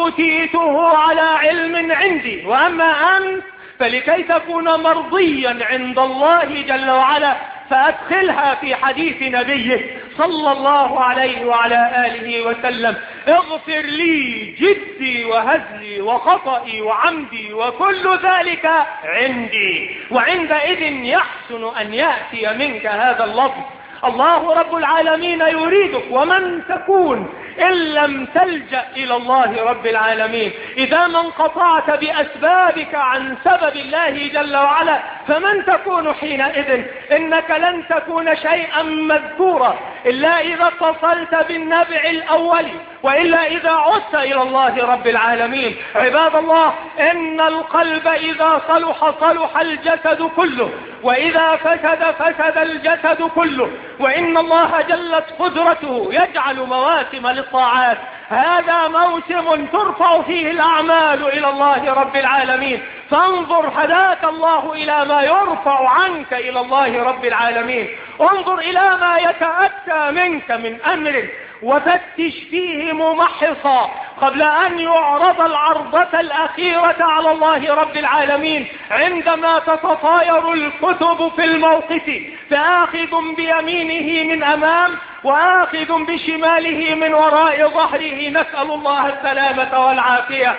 أوتيته على علم عندي. وأما أنت فلكي تكون مرضيا عند الله جل وعلا فأدخلها في حديث نبيه صلى الله عليه وعلى آله وسلم: اغفر لي جدي وهزلي وخطئي وعمدي وكل ذلك عندي. وعندئذ يحسن أن يأتي منك هذا اللفظ. الله رب العالمين يريدك، ومن تكون إن لم تلجأ إلى الله رب العالمين. إذا ما انقطعت بأسبابك عن سبب الله جل وعلا فمن تكون حينئذ؟ إنك لن تكون شيئا مذكورا إلا إذا اتصلت بالنبع الأول، وإلا إذا عدت إلى الله رب العالمين. عباد الله، إن القلب إذا صلح صلح الجسد كله، وإذا فسد فسد الجسد كله. وإن الله جلت قدرته يجعل مواسم للطاعات، هذا موسم ترفع فيه الأعمال إلى الله رب العالمين، فانظر هداك الله إلى ما يرفع عنك إلى الله رب العالمين. انظر إلى ما يتأتى منك من أمر وفتش فيه ممحصا قبل أن يعرض العرضة الأخيرة على الله رب العالمين، عندما تتطاير الكتب في الموقف، فآخذ بيمينه من أمام وآخذ بشماله من وراء ظهره، نسأل الله السلامة والعافية.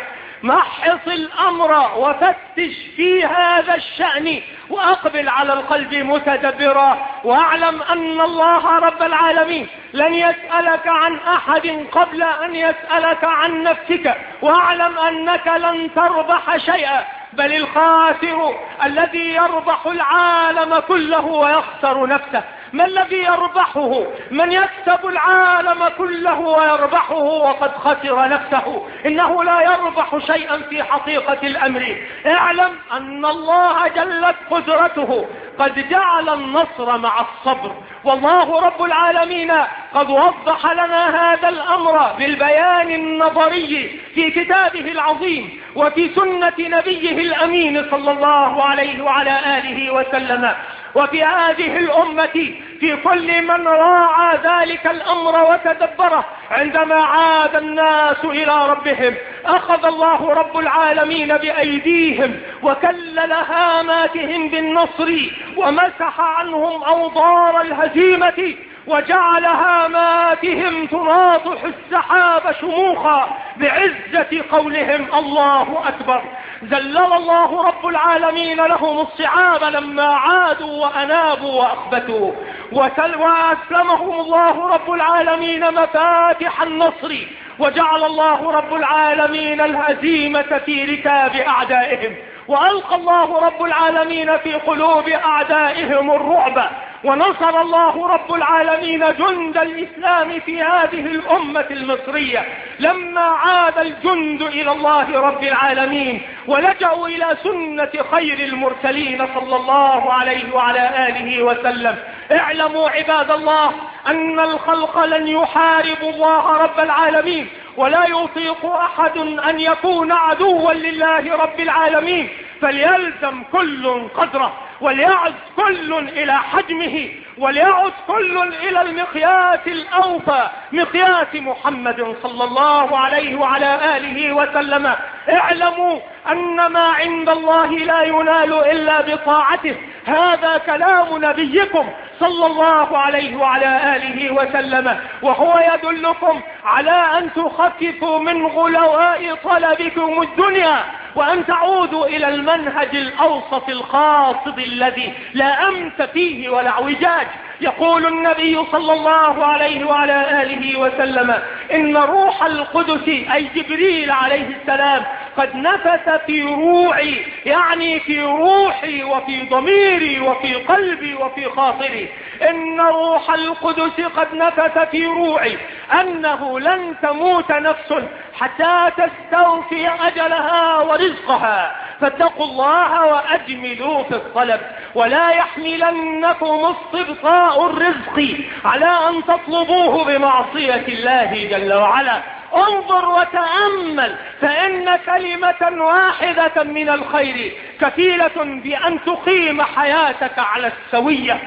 محص الأمر وفتش في هذا الشأن وأقبل على القلب متدبرا، واعلم أن الله رب العالمين لن يسألك عن أحد قبل أن يسألك عن نفسك، واعلم أنك لن تربح شيئا، بل الخاسر الذي يربح العالم كله ويخسر نفسه. ما الذي يربحه؟ من يكسب العالم كله ويربحه وقد خسر نفسه. إنه لا يربح شيئا في حقيقة الأمر. اعلم أن الله جلت قدرته قد جعل النصر مع الصبر، والله رب العالمين قد وضح لنا هذا الأمر بالبيان النظري في كتابه العظيم وفي سنة نبيه الأمين صلى الله عليه وعلى آله وسلم. وفي هذه الأمة في كل من راعى ذلك الأمر وتدبره، عندما عاد الناس إلى ربهم أخذ الله رب العالمين بأيديهم وكلل هاماتهم بالنصر ومسح عنهم أوضار الهزيمة وجعل هاماتهم تناطح السحاب شموخا بعزة قولهم الله أكبر. ذلل الله رب العالمين لهم الصعاب لما عادوا وأنابوا وأخبتوا، وأسلمهم الله رب العالمين مفاتح النصر، وجعل الله رب العالمين الهزيمة في ركاب أعدائهم، وألقى الله رب العالمين في قلوب أعدائهم الرعب، ونصر الله رب العالمين جند الإسلام في هذه الأمة المصرية لما عاد الجند إلى الله رب العالمين ولجأوا إلى سنة خير المرسلين صلى الله عليه وعلى آله وسلم. اعلموا عباد الله أن الخلق لن يحاربوا الله رب العالمين، ولا يطيق أحد أن يكون عدوا لله رب العالمين، فليلزم كل قدره، وليعد كل إلى حجمه، وليعد كل إلى المقياس الأوفى، مقياس محمد صلى الله عليه وعلى آله وسلم. اعلموا أن ما عند الله لا ينال إلا بطاعته، هذا كلام نبيكم صلى الله عليه وعلى آله وسلم، وهو يدلكم على أن تخففوا من غلواء طلبكم الدنيا وأن تعودوا إلى المنهج الأوسط القاصد الذي لا أمس فيه ولا اعوجاج. يقول النبي صلى الله عليه وعلى آله وسلم: إن روح القدس أي جبريل عليه السلام قد نفث في روعي، يعني في روحي وفي ضميري وفي قلبي وفي خاطري، إن روح القدس قد نفث في روعي أنه لن تموت نفس حتى تستوفي أجلها ورزقها، فاتقوا الله وأجملوا في الطلب، ولا يحملنكم استبطاء الرزق على أن تطلبوه بمعصية الله جل وعلا. انظر وتأمل، فإن كلمة واحدة من الخير كفيلة بأن تقيم حياتك على السوية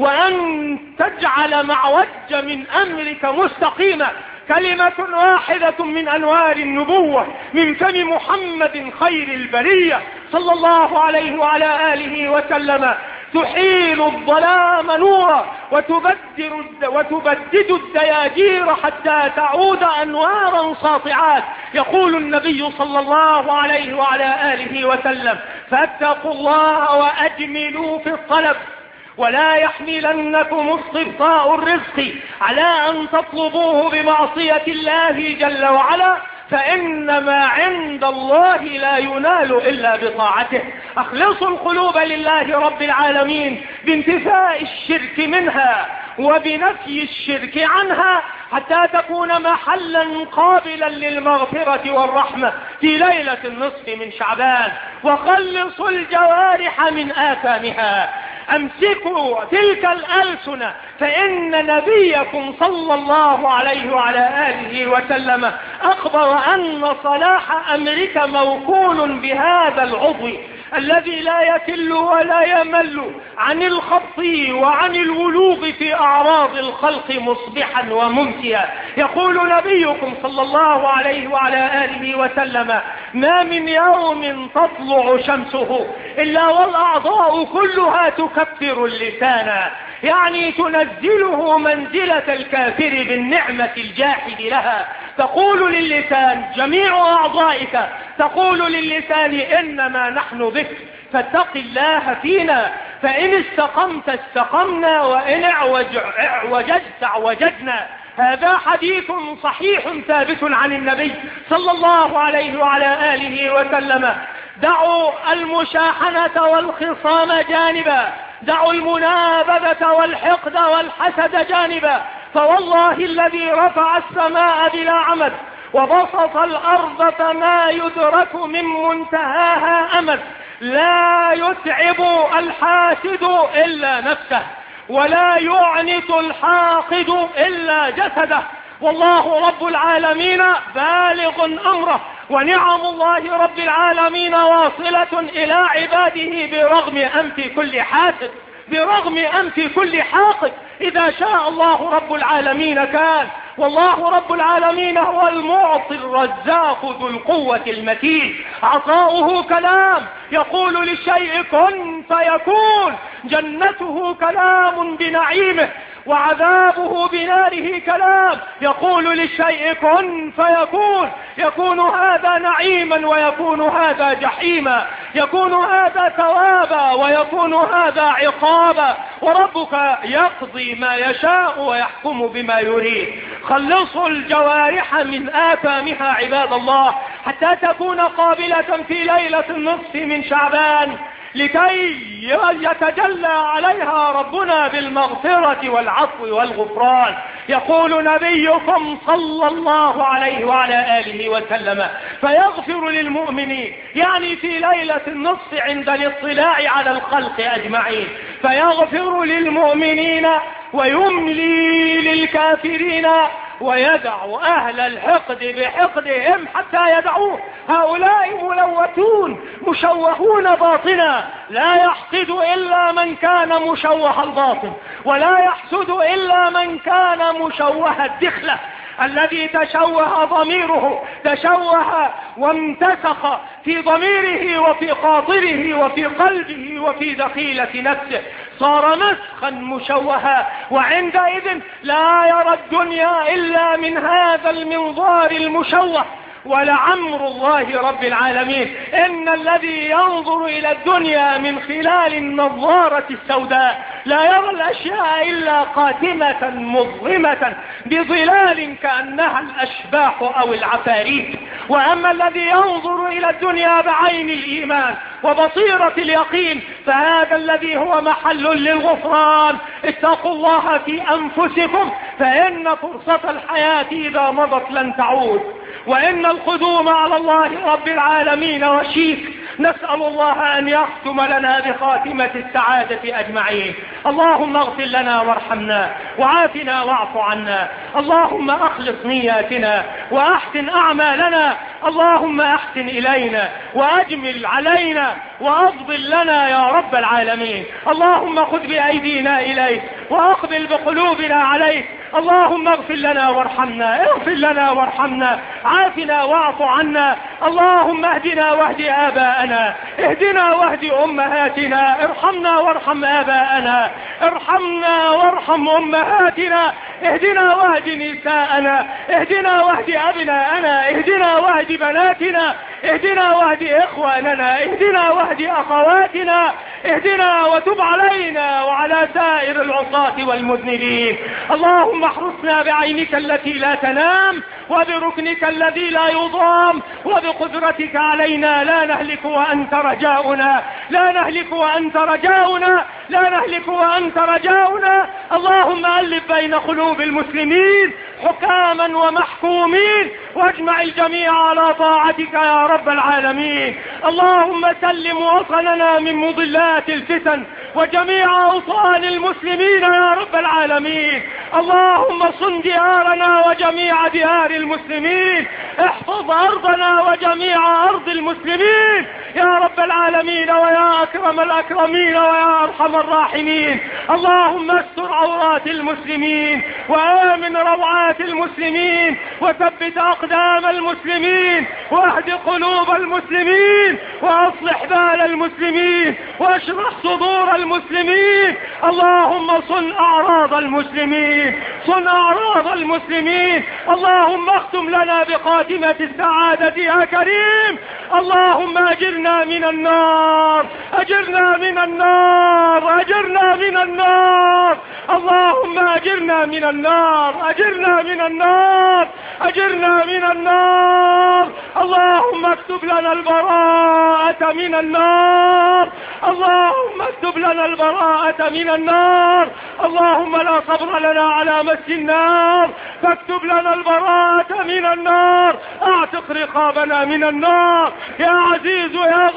وأن تجعل معوج من أمرك مستقيمة. كلمة واحدة من أنوار النبوة من فم محمد خير البرية صلى الله عليه وعلى آله وسلم تحيل الظلام نورا وتبدر وتبدد الدياجير حتى تعود أنوارا ساطعات. يقول النبي صلى الله عليه وعلى آله وسلم: فاتقوا الله وأجملوا في الطلب ولا يحملنكم استبطاء الرزق على أن تطلبوه بمعصية الله جل وعلا، فإنما عند الله لا ينال إلا بطاعته. أخلصوا القلوب لله رب العالمين بانتفاء الشرك منها وبنفي الشرك عنها، حتى تكون محلا قابلا للمغفرة والرحمة في ليلة النصف من شعبان. وخلصوا الجوارح من آثامها، أمسكوا تلك الألسنة، فإن نبيكم صلى الله عليه وعلى آله وسلم أخبر أن صلاح أمرك موكول بهذا العضو الذي لا يكل ولا يمل عن الخط وعن الولوغ في أعراض الخلق مصبحا وممسيا. يقول نبيكم صلى الله عليه وعلى آله وسلم: ما من يوم تطلع شمسه إلا والأعضاء كلها تكفر اللسان، يعني تنزله منزلة الكافر بالنعمة الجاحد لها. تقول للسان: جميع أعضائك تقول للسان إنما نحن بك فاتق الله فينا، فإن استقمت استقمنا وإن اعوججت اعوججنا. هذا حديث صحيح ثابت عن النبي صلى الله عليه وعلى آله وسلم. دعوا المشاحنة والخصام جانبا، دعوا المنابذة والحقد والحسد جانبا، فوالله الذي رفع السماء بلا عمد وبسط الأرض فما يدرك من منتهاها أمد، لا يتعب الحاسد إلا نفسه ولا يعنت الحاقد إلا جسده، والله رب العالمين بالغ أمره، ونعم الله رب العالمين واصلة إلى عباده برغم أنف كل حاسد، برغم أنف كل حاقد. إذا شاء الله رب العالمين كان، والله رب العالمين هو المعطي الرزاق ذو القوة المتين. عطاؤه كلام يقول للشيء كن فيكون، جنته كلام بنعيمه، وعذابه بناره كلام يقول للشيء كن فيكون. يكون هذا نعيما ويكون هذا جحيما، يكون هذا ثوابا ويكون هذا عقابا، وربك يقضي ما يشاء ويحكم بما يريد. خلصوا الجوارح من آثامها عباد الله، حتى تكون قابلة في ليلة النصف من شعبان، لكي يتجلى عليها ربنا بالمغفرة والعفو والغفران. يقول نبيكم صلى الله عليه وعلى آله وسلم: فيغفر للمؤمنين، يعني في ليلة النصف عند الاطلاع على الخلق أجمعين، فيغفر للمؤمنين ويملي للكافرين ويدع أهل الحقد بحقدهم حتى يدعوه. هؤلاء ملوثون مشوهون باطنا، لا يحقد إلا من كان مشوه الباطن، ولا يحسد إلا من كان مشوه الدخلة. الذي تشوه ضميره تشوه وامتسخ في ضميره وفي خاطره وفي قلبه وفي دخيلة نفسه، صار مسخا مشوها، وعندئذ لا يرى الدنيا إلا من هذا المنظار المشوه. ولعمر الله رب العالمين إن الذي ينظر إلى الدنيا من خلال النظارة السوداء لا يرى الأشياء إلا قاتمة مظلمة بظلال كأنها الأشباح أو العفاريت. وأما الذي ينظر إلى الدنيا بعين الإيمان وبصيرة اليقين فهذا الذي هو محل للغفران. اتقوا الله في أنفسكم، فإن فرصة الحياة إذا مضت لن تعود، وإن القدوم على الله رب العالمين وشيك. نسأل الله أن يختم لنا بخاتمة السعادة أجمعين. اللهم اغفر لنا وارحمنا وعافنا واعف عنا. اللهم أخلص نياتنا وأحسن أعمالنا. اللهم أحسن إلينا وأجمل علينا وأفضل لنا يا رب العالمين. اللهم خذ بأيدينا إليك وأقبل بقلوبنا عليك. اللهم اغفر لنا وارحمنا، اغفر لنا وارحمنا، عافنا واعف عنا. اللهم اهدنا واهد آباءنا، اهدنا واهد أمهاتنا، ارحمنا وارحم آباءنا، ارحمنا وارحم أمهاتنا، اهدنا واهد نساءنا، اهدنا واهد أبناءنا، اهدنا واهد بناتنا، اهدنا واهد إخواننا، اهدنا واهد أخواتنا، اهدنا وتب علينا وعلى سائر العصاة والمذنبين. اللهم احرسنا بعينك التي لا تنام، وبركنك الذي لا يضام، وبقدرتك علينا لا نهلك وأنت رجاؤنا، لا نهلك وأنت رجاؤنا، لا نهلك وأنت رجاؤنا. اللهم ألف بين قلوب المسلمين حكاما ومحكومين، واجمع الجميع على طاعتك يا رب العالمين. اللهم سلم وطننا من مضلات الفتن وجميع أوطان المسلمين يا رب العالمين. اللهم صن ديارنا وجميع ديار المسلمين، احفظ أرضنا وجميع أرض المسلمين يا رب العالمين، ويا أكرم الأكرمين ويا أرحم الراحمين. اللهم استر عورات المسلمين، وآمن روعات المسلمين، وثبت أقدام المسلمين، واهد قلوب المسلمين، وأصلح بال المسلمين، واشرح صدور المسلمين. اللهم صن أعراض المسلمين، صن أعراض المسلمين. اللهم اختم لنا بخاتمة السعادة يا كريم. اللهم أجرنا من النار، أجرنا من النار، أجرنا من النار. اللهم أجرنا من النار، أجرنا من النار، أجرنا من النار. اللهم اكتب لنا البراءة من النار، اللهم اكتب لنا البراءة من النار. اللهم لا صبر لنا على مس النار، فاكتب لنا البراءة من النار. اعتق رقابنا من النار يا عزيز يا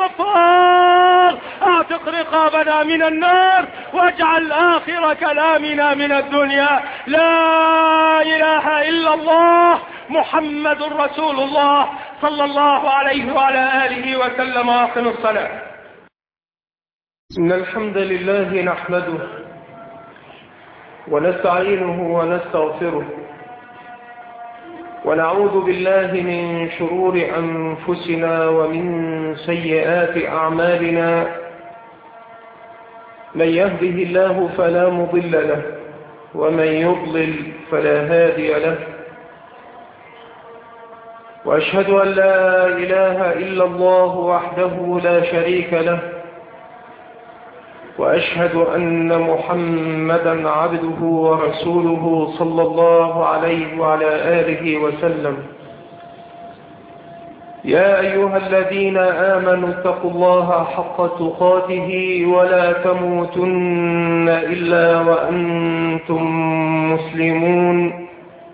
غفار، اعتق رقابنا من النار، واجعل آخر كلامنا من الدنيا لا إله إلا الله محمد رسول الله صلى الله عليه وعلى آله وسلم. واقم الصلاة. إن الحمد لله نحمده ونستعينه ونستغفره، ونعوذ بالله من شرور أنفسنا ومن سيئات أعمالنا. من يهده الله فلا مضل له، ومن يضلل فلا هادي له. وأشهد أن لا إله إلا الله وحده لا شريك له، وأشهد أن محمدا عبده ورسوله صلى الله عليه وعلى آله وسلم. يا أيها الذين آمنوا اتقوا الله حق تقاته ولا تموتن إلا وأنتم مسلمون.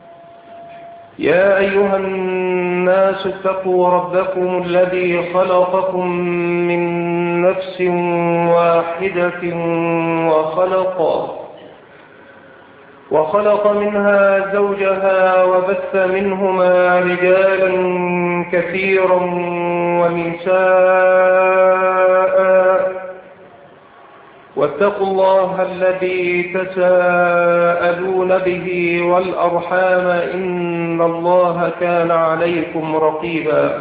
يا أيها الناس اتقوا ربكم الذي خلقكم من نفس واحدة وخلق وخلق منها زوجها، وبث منهما رجالا كثيرا ونساء، واتقوا الله الذي تساءلون به والأرحام، إن الله كان عليكم رقيبا.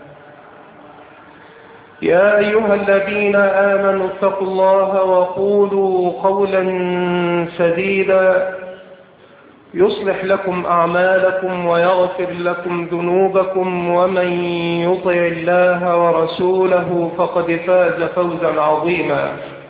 يا أيها الذين آمنوا اتقوا الله وقولوا قولا سديدا يصلح لكم أعمالكم ويغفر لكم ذنوبكم، ومن يطع الله ورسوله فقد فاز فوزا عظيما.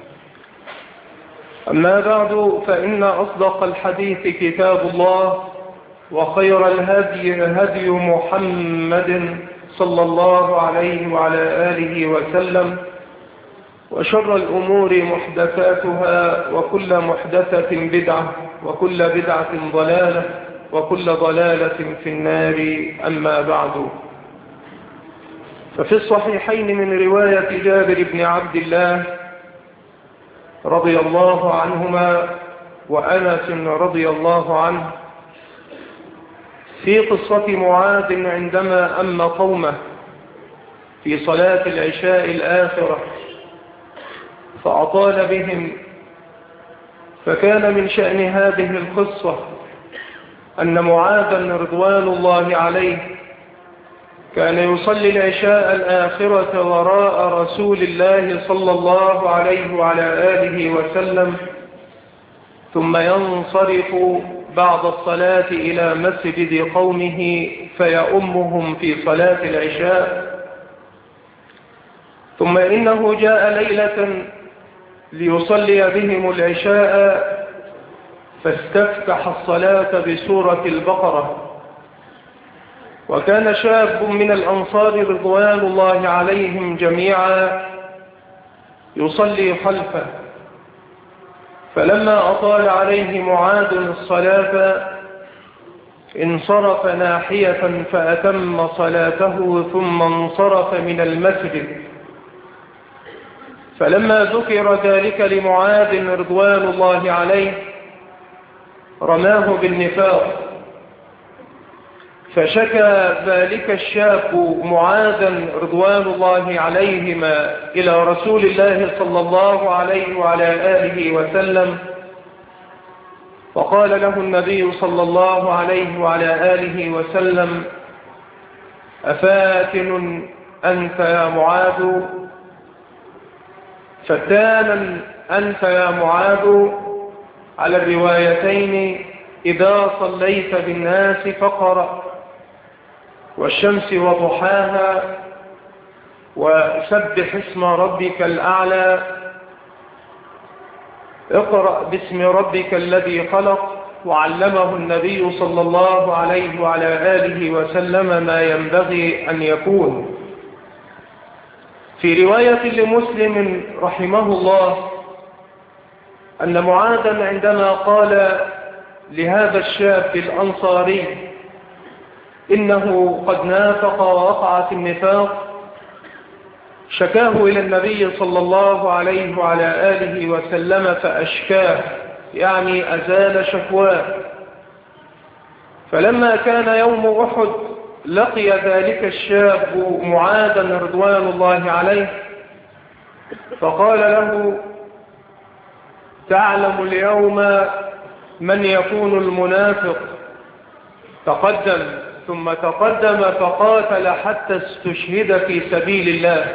أما بعد، فإن أصدق الحديث كتاب الله، وخير الهدي هدي محمد صلى الله عليه وعلى آله وسلم، وشر الأمور محدثاتها، وكل محدثة بدعة، وكل بدعة ضلالة، وكل ضلالة في النار. أما بعد، ففي الصحيحين من رواية جابر بن عبد الله رضي الله عنهما وأنس رضي الله عنه في قصة معاذ عندما أم قومه في صلاة العشاء الآخرة فأطال بهم. فكان من شأن هذه القصة أن معاذا رضوان الله عليه كان يصلي العشاء الآخرة وراء رسول الله صلى الله عليه وعلى آله وسلم، ثم ينصرف بعد الصلاة إلى مسجد قومه فيؤمهم في صلاة العشاء، ثم إنه جاء ليلة ليصلي بهم العشاء فاستفتح الصلاة بسورة البقرة، وكان شاب من الأنصار رضوان الله عليهم جميعا يصلي خلفه، فلما أطال عليه معاذ الصلاة انصرف ناحية فأتم صلاته ثم انصرف من المسجد. فلما ذكر ذلك لمعاذ رضوان الله عليه رماه بالنفاق، فشكى ذلك الشاب معاذا رضوان الله عليهما إلى رسول الله صلى الله عليه وعلى آله وسلم، فقال له النبي صلى الله عليه وعلى آله وسلم: أفاتن أنت يا معاذ؟ فتانا أنت يا معاذ على الروايتين إذا صليت بالناس فقرأ والشمس وضحاها وسبح اسم ربك الأعلى، اقرأ باسم ربك الذي خلق، وعلمه النبي صلى الله عليه وعلى آله وسلم ما ينبغي أن يكون. في رواية لمسلم رحمه الله أن معاذا عندما قال لهذا الشاب الأنصاري إنه قد نافق ووقع في النفاق شكاه إلى النبي صلى الله عليه وعلى آله وسلم فأشكاه، يعني أزال شكواه. فلما كان يوم أحد لقي ذلك الشاب معاذا رضوان الله عليه فقال له: تعلم اليوم من يكون المنافق؟ تقدم، ثم تقدم فقاتل حتى استشهد في سبيل الله.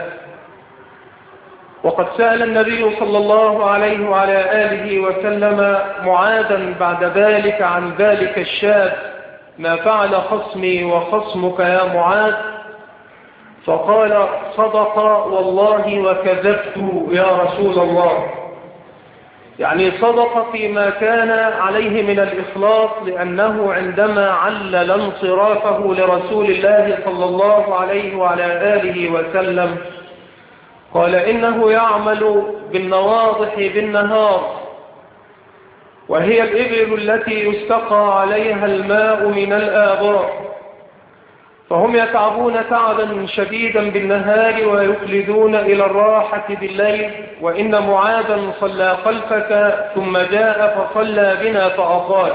وقد سأل النبي صلى الله عليه وعلى آله وسلم معاذا بعد ذلك عن ذلك الشاب: ما فعل خصمي وخصمك يا معاذ؟ فقال: صدق والله وكذبت يا رسول الله. يعني صدق فيما كان عليه من الإخلاص، لأنه عندما علل انصرافه لرسول الله صلى الله عليه وعلى آله وسلم قال: إنه يعمل بالنواضح بالنهار، وهي الإبل التي يستقى عليها الماء من الآبار، فهم يتعبون تعبا شديدا بالنهار ويخلدون إلى الراحة بالليل، وإن معاذا صلى خلفك ثم جاء فصلى بنا فأطال.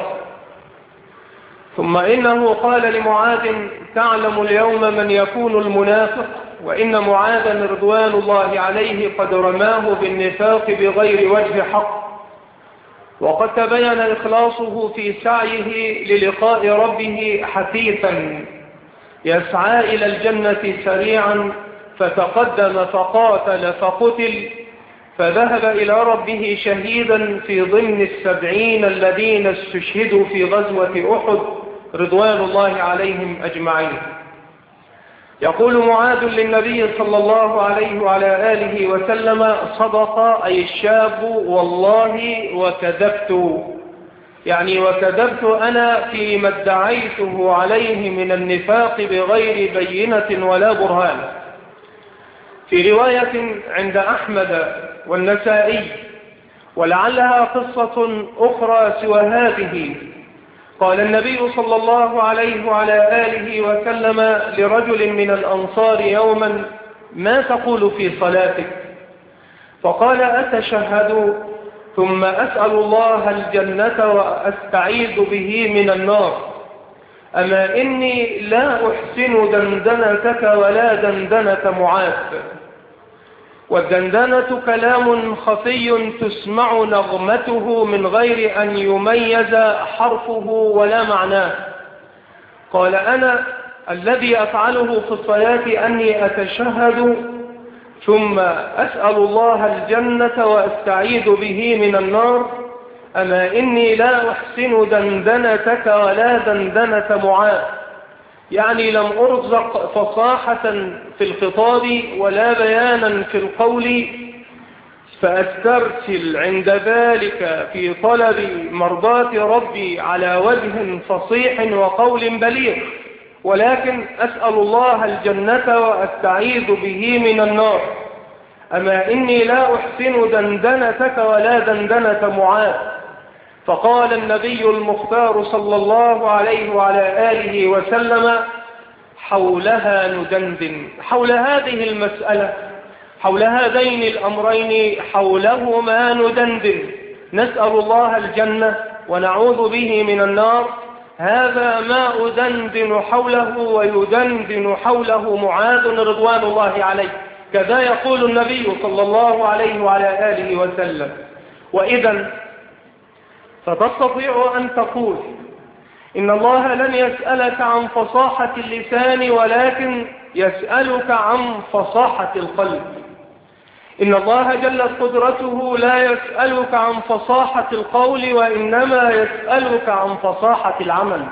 ثم إنه قال لمعاذ: تعلم اليوم من يكون المنافق؟ وإن معاذا رضوان الله عليه قد رماه بالنفاق بغير وجه حق، وقد تبين إخلاصه في سعيه للقاء ربه حثيثا يسعى إلى الجنة سريعا، فتقدم فقاتل فقتل، فذهب إلى ربه شهيدا في ضمن السبعين الذين استشهدوا في غزوة أحد رضوان الله عليهم أجمعين. يقول معاذ للنبي صلى الله عليه وعلى آله وسلم: صدق أي الشاب والله وكذبت، يعني وكذبت أنا فيما ادعيته عليه من النفاق بغير بينة ولا برهان. في رواية عند أحمد والنسائي، ولعلها قصة أخرى سوى هذه، قال النبي صلى الله عليه وعلى آله وسلم لرجل من الأنصار يوما: ما تقول في صلاتك؟ فقال: أتشهد ثم أسأل الله الجنة وأستعيذ به من النار، أما إني لا أحسن دندنتك ولا دندنة معاذ. والدندنة كلام خفي تسمع نغمته من غير أن يميز حرفه ولا معناه. قال: أنا الذي أفعله في الصلاة أني أتشهد ثم أسأل الله الجنة وأستعيذ به من النار، أما إني لا أحسن دندنتك ولا دندنة معاذ. يعني لم أرزق فصاحة في الخطاب ولا بيانا في القول، فأسترسل عند ذلك في طلب مرضاة ربي على وجه فصيح وقول بليغ، ولكن أسأل الله الجنة وأستعيذ به من النار. أما إني لا أحسن دندنتك ولا دندنة معاذ. فقال النبي المختار صلى الله عليه وعلى آله وسلم: حولها ندندن. حول هذه المسألة، حول هذين الأمرين، حولهما ندندن، نسأل الله الجنة ونعوذ به من النار. هذا ما أدندن حوله ويدندن حوله معاذ رضوان الله عليه. كذا يقول النبي صلى الله عليه وعلى آله وسلم. وإذا فتستطيع أن تقول إن الله لن يسألك عن فصاحة اللسان، ولكن يسألك عن فصاحة القلب. إن الله جلت قدرته لا يسألك عن فصاحة القول، وإنما يسألك عن فصاحة العمل.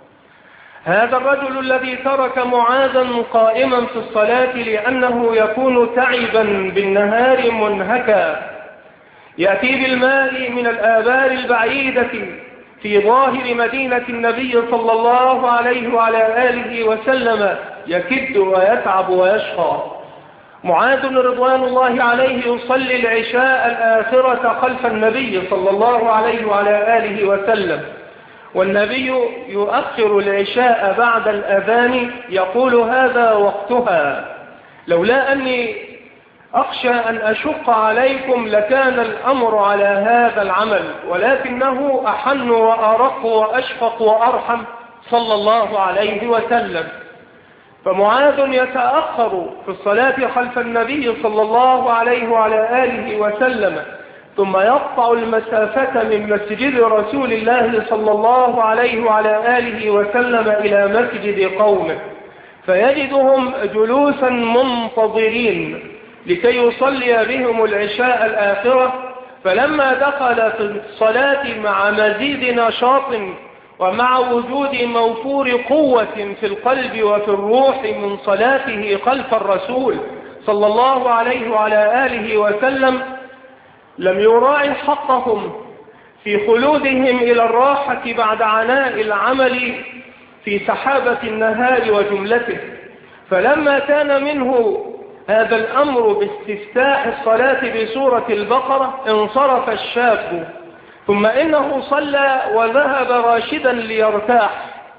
هذا الرجل الذي ترك معاذا قائما في الصلاة لأنه يكون تعبا بالنهار منهكا، يأتي بالماء من الآبار البعيدة في ظاهر مدينة النبي صلى الله عليه وعلى آله وسلم، يكد ويتعب ويشقى. معاذ رضوان الله عليه يصلي العشاء الآخرة خلف النبي صلى الله عليه وعلى آله وسلم، والنبي يؤخر العشاء بعد الأذان، يقول: هذا وقتها، لولا أني أخشى أن أشق عليكم لكان الأمر على هذا العمل، ولكنه أحن وأرق وأشفق وأرحم صلى الله عليه وسلم. فمعاذ يتأخر في الصلاة خلف النبي صلى الله عليه وعلى آله وسلم، ثم يقطع المسافة من مسجد رسول الله صلى الله عليه وعلى آله وسلم إلى مسجد قومه، فيجدهم جلوسا منتظرين لكي يصلي بهم العشاء الآخرة. فلما دخل في الصلاة مع مزيد نشاط ومع وجود موفور قوة في القلب وفي الروح من صلاته خلف الرسول صلى الله عليه وعلى آله وسلم، لم يراعي حقهم في خلودهم إلى الراحة بعد عناء العمل في سحابة النهار وجملته. فلما كان منه هذا الأمر باستفتاح الصلاة بسورة البقرة انصرف الشاب، ثم إنه صلى وذهب راشدا ليرتاح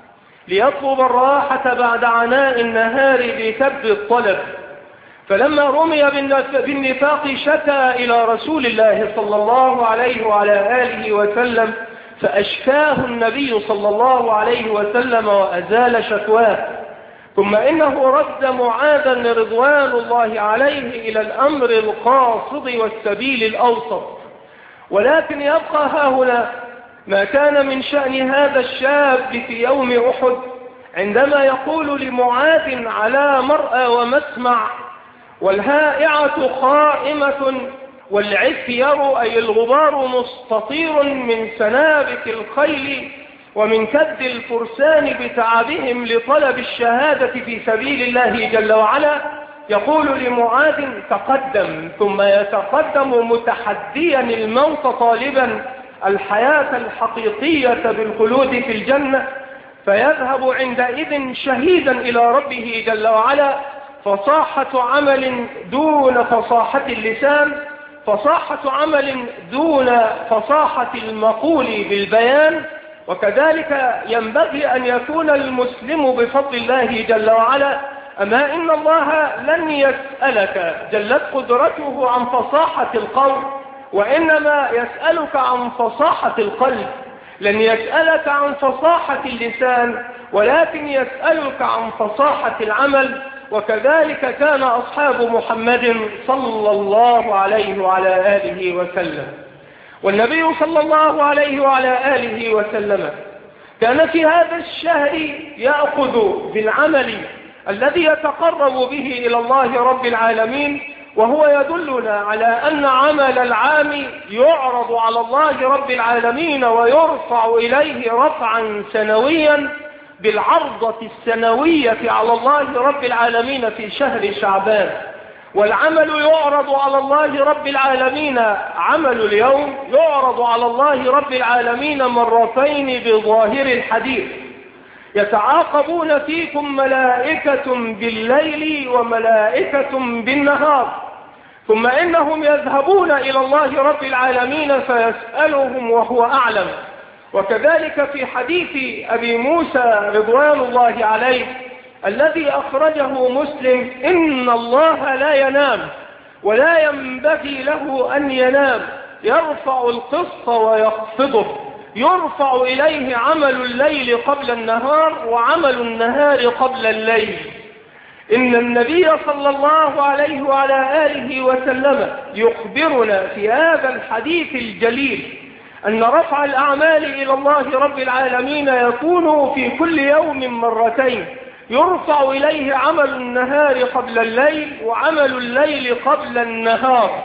ليطلب الراحة بعد عناء النهار بكب الطلب. فلما رمي بالنفاق شكى إلى رسول الله صلى الله عليه وعلى آله وسلم، فأشفاه النبي صلى الله عليه وسلم وأزال شكواه. ثم إنه رد معاذا رضوان الله عليه إلى الأمر القاصد والسبيل الأوسط. ولكن يبقى ها هنا ما كان من شأن هذا الشاب في يوم أحد، عندما يقول لمعاذ: على مرأى ومسمع، والهائعة قائمة، والعثير أي الغبار مستطير من سنابك الخيل ومن كد الفرسان بتعبهم لطلب الشهادة في سبيل الله جل وعلا. يقول لمعاذ: تقدم، ثم يتقدم متحديا الموت طالبا الحياة الحقيقية بالخلود في الجنة، فيذهب عندئذ شهيدا إلى ربه جل وعلا. فصاحة عمل دون فصاحة اللسان، فصاحة عمل دون فصاحة المقول بالبيان. وكذلك ينبغي أن يكون المسلم بفضل الله جل وعلا. أما إن الله لن يسألك جلت قدرته عن فصاحة القول، وإنما يسألك عن فصاحة القلب. لن يسألك عن فصاحة اللسان، ولكن يسألك عن فصاحة العمل. وكذلك كان أصحاب محمد صلى الله عليه وعلى آله وسلم. والنبي صلى الله عليه وعلى آله وسلم كان في هذا الشهر يأخذ بالعمل الذي يتقرب به إلى الله رب العالمين، وهو يدلنا على أن عمل العام يعرض على الله رب العالمين ويرفع إليه رفعا سنويا. بالعرضة السنوية على الله رب العالمين في شهر شعبان. والعمل يعرض على الله رب العالمين، عمل اليوم يعرض على الله رب العالمين مرتين بظاهر الحديث: يتعاقبون فيكم ملائكة بالليل وملائكة بالنهار، ثم إنهم يذهبون إلى الله رب العالمين فيسألهم وهو أعلم. وكذلك في حديث أبي موسى رضوان الله عليه الذي أخرجه مسلم: إن الله لا ينام ولا ينبغي له أن ينام، يرفع القسط ويخفضه، يرفع إليه عمل الليل قبل النهار وعمل النهار قبل الليل. إن النبي صلى الله عليه وعلى آله وسلم يخبرنا في هذا الحديث الجليل أن رفع الأعمال إلى الله رب العالمين يكون في كل يوم مرتين: يرفع إليه عمل النهار قبل الليل وعمل الليل قبل النهار.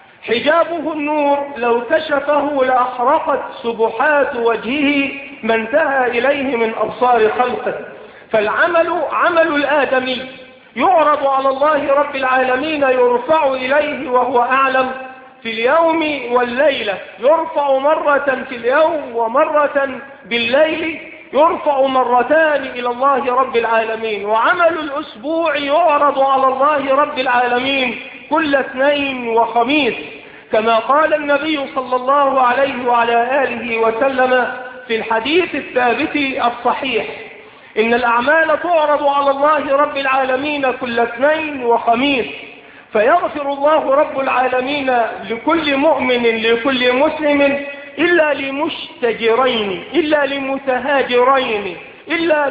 حجابه النور، لو كشفه لأحرقت سبحات وجهه ما انتهى إليه من أبصار خلقه. فالعمل عمل الآدمي يعرض على الله رب العالمين، يرفع إليه وهو أعلم في اليوم والليلة، يرفع مرة في اليوم ومرة بالليل، يرفع مرتان إلى الله رب العالمين. وعمل الأسبوع يعرض على الله رب العالمين كل اثنين وخميس، كما قال النبي صلى الله عليه وعلى آله وسلم في الحديث الثابت الصحيح: إن الأعمال تعرض على الله رب العالمين كل اثنين وخميس، فيغفر الله رب العالمين لكل مؤمن لكل مسلم إلا لمشتجرين، إلا لمتهاجرين، إلا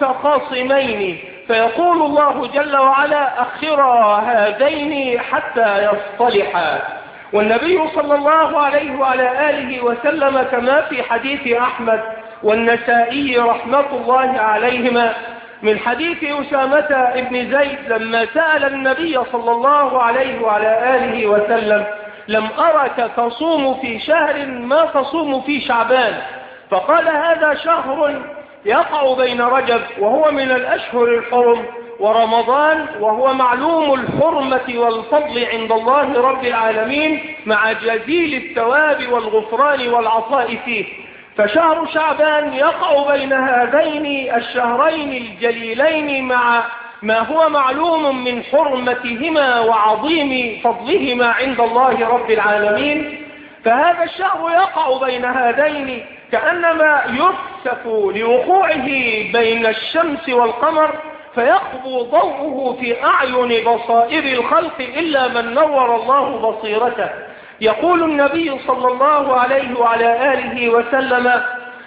لمتخاصمين، فيقول الله جل وعلا: أخرا هذين حتى يصطلحا. والنبي صلى الله عليه وعلى آله وسلم كما في حديث أحمد والنسائي رحمة الله عليهما من حديث أسامة بن زيد لما سأل النبي صلى الله عليه وعلى آله وسلم: لم أرك تصوم في شهر ما تصوم في شعبان، فقال: هذا شهر يقع بين رجب وهو من الأشهر الحرم ورمضان وهو معلوم الحرمة والفضل عند الله رب العالمين مع جزيل الثواب والغفران والعطاء فيه، فشهر شعبان يقع بين هذين الشهرين الجليلين مع ما هو معلوم من حرمتهما وعظيم فضلهما عند الله رب العالمين. فهذا الشهر يقع بين هذين كأنما يخسف لوقوعه بين الشمس والقمر، فيخبو ضوءه في أعين بصائر الخلق إلا من نور الله بصيرته. يقول النبي صلى الله عليه وعلى آله وسلم: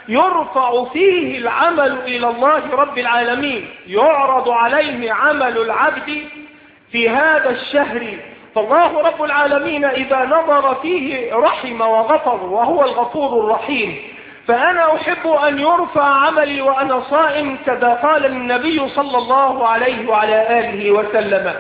يرفع فيه العمل إلى الله رب العالمين، يعرض عليه عمل العبد في هذا الشهر، فالله رب العالمين إذا نظر فيه رحم وغفر وهو الغفور الرحيم. فأنا أحب أن يرفع عملي وأنا صائم كذا قال النبي صلى الله عليه وعلى آله وسلم: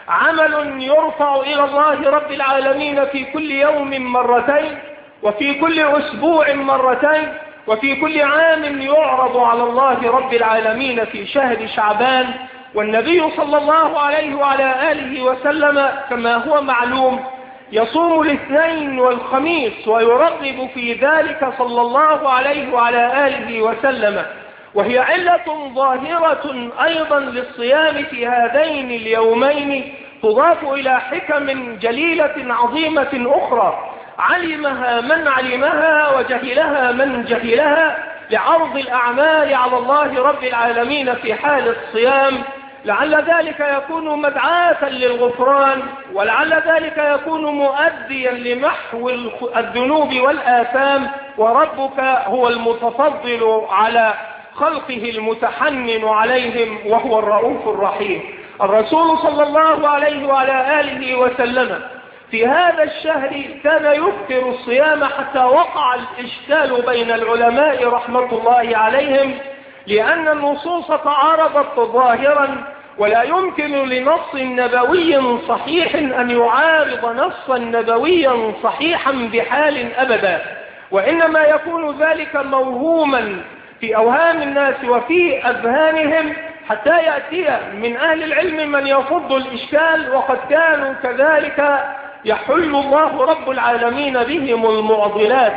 عمل يرفع إلى الله رب العالمين في كل يوم مرتين، وفي كل أسبوع مرتين، وفي كل عام يعرض على الله رب العالمين في شهر شعبان. والنبي صلى الله عليه وعلى آله وسلم كما هو معلوم يصوم الاثنين والخميس، ويرغب في ذلك صلى الله عليه وعلى آله وسلم، وهي علة ظاهرة أيضا للصيام في هذين اليومين تضاف إلى حكم جليلة عظيمة أخرى علمها من علمها وجهلها من جهلها، لعرض الأعمال على الله رب العالمين في حال الصيام، لعل ذلك يكون مدعاة للغفران، ولعل ذلك يكون مؤديا لمحو الذنوب والآثام، وربك هو المتفضل على خلقه المتحنن عليهم وهو الرؤوف الرحيم. الرسول صلى الله عليه وعلى آله وسلم في هذا الشهر كان يكثر الصيام حتى وقع الإشكال بين العلماء رحمة الله عليهم، لأن النصوص تعارضت ظاهرا، ولا يمكن لنص نبوي صحيح أن يعارض نصا نبويا صحيحا بحال أبدا، وإنما يكون ذلك موهوما في أوهام الناس وفي أذهانهم، حتى يأتي من أهل العلم من يفض الإشكال، وقد كانوا كذلك يحل الله رب العالمين بهم المعضلات،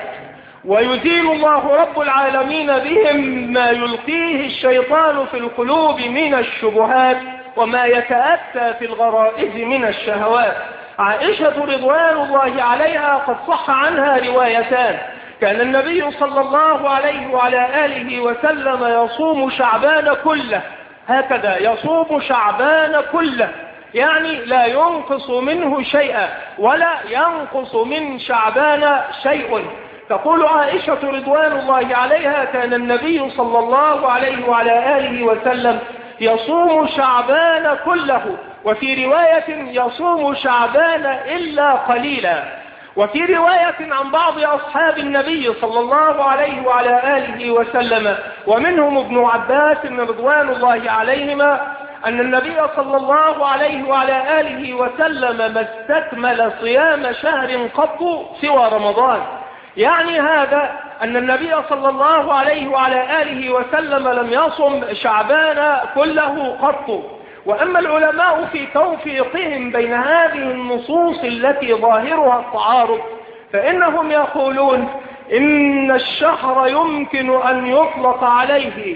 ويزيل الله رب العالمين بهم ما يلقيه الشيطان في القلوب من الشبهات وما يتأتى في الغرائز من الشهوات. عائشة رضوان الله عليها قد صح عنها روايتان: كان النبي صلى الله عليه وعلى آله وسلم يصوم شعبان كله، هكذا يصوم شعبان كله، يعني لا ينقص منه شيئا ولا ينقص من شعبان شيء. تقول عائشة رضوان الله عليها: كان النبي صلى الله عليه وعلى آله وسلم يصوم شعبان كله، وفي رواية يصوم شعبان إلا قليلا. وفي رواية عن بعض أصحاب النبي صلى الله عليه وعلى آله وسلم ومنهم ابن عباس رضوان الله عليهما أن النبي صلى الله عليه وعلى آله وسلم ما استكمل صيام شهر قط سوى رمضان، يعني هذا أن النبي صلى الله عليه وعلى آله وسلم لم يصم شعبان كله قط. وأما العلماء في توفيقهم بين هذه النصوص التي ظاهرها التعارض، فإنهم يقولون إن الشهر يمكن أن يطلق عليه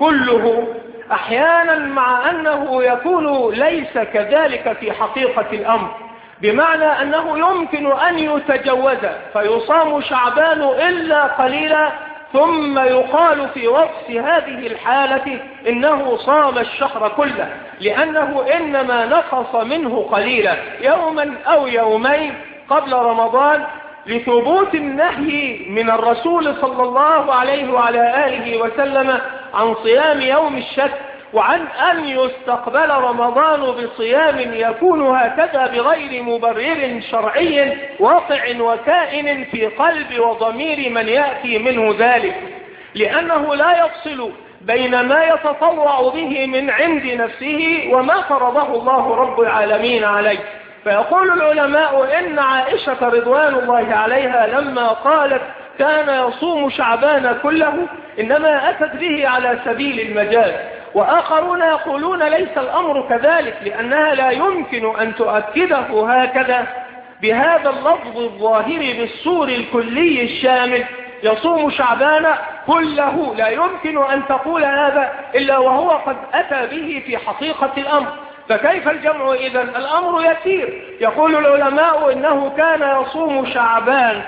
كله أحيانا، مع أنه يكون ليس كذلك في حقيقة الأمر، بمعنى أنه يمكن أن يتجوز فيصام شعبان إلا قليلا، ثم يقال في وصف هذه الحالة إنه صام الشهر كله، لأنه إنما نقص منه قليلا يوما أو يومين قبل رمضان، لثبوت النهي من الرسول صلى الله عليه وعلى آله وسلم عن صيام يوم الشك، وعن أن يستقبل رمضان بصيام يكون هكذا بغير مبرر شرعي واقع وكائن في قلب وضمير من يأتي منه ذلك، لأنه لا يفصل بين ما يتطوع به من عند نفسه وما فرضه الله رب العالمين عليه. فيقول العلماء إن عائشة رضوان الله عليها لما قالت كان يصوم شعبان كله إنما أتت به على سبيل المجاز، وآخرون يقولون ليس الأمر كذلك، لأنها لا يمكن أن تؤكده هكذا بهذا اللفظ الظاهر بالصور الكلي الشامل يصوم شعبان كله، لا يمكن أن تقول هذا إلا وهو قد أتى به في حقيقة الأمر. فكيف الجمع إذن؟ الأمر يسير. يقول العلماء إنه كان يصوم شعبان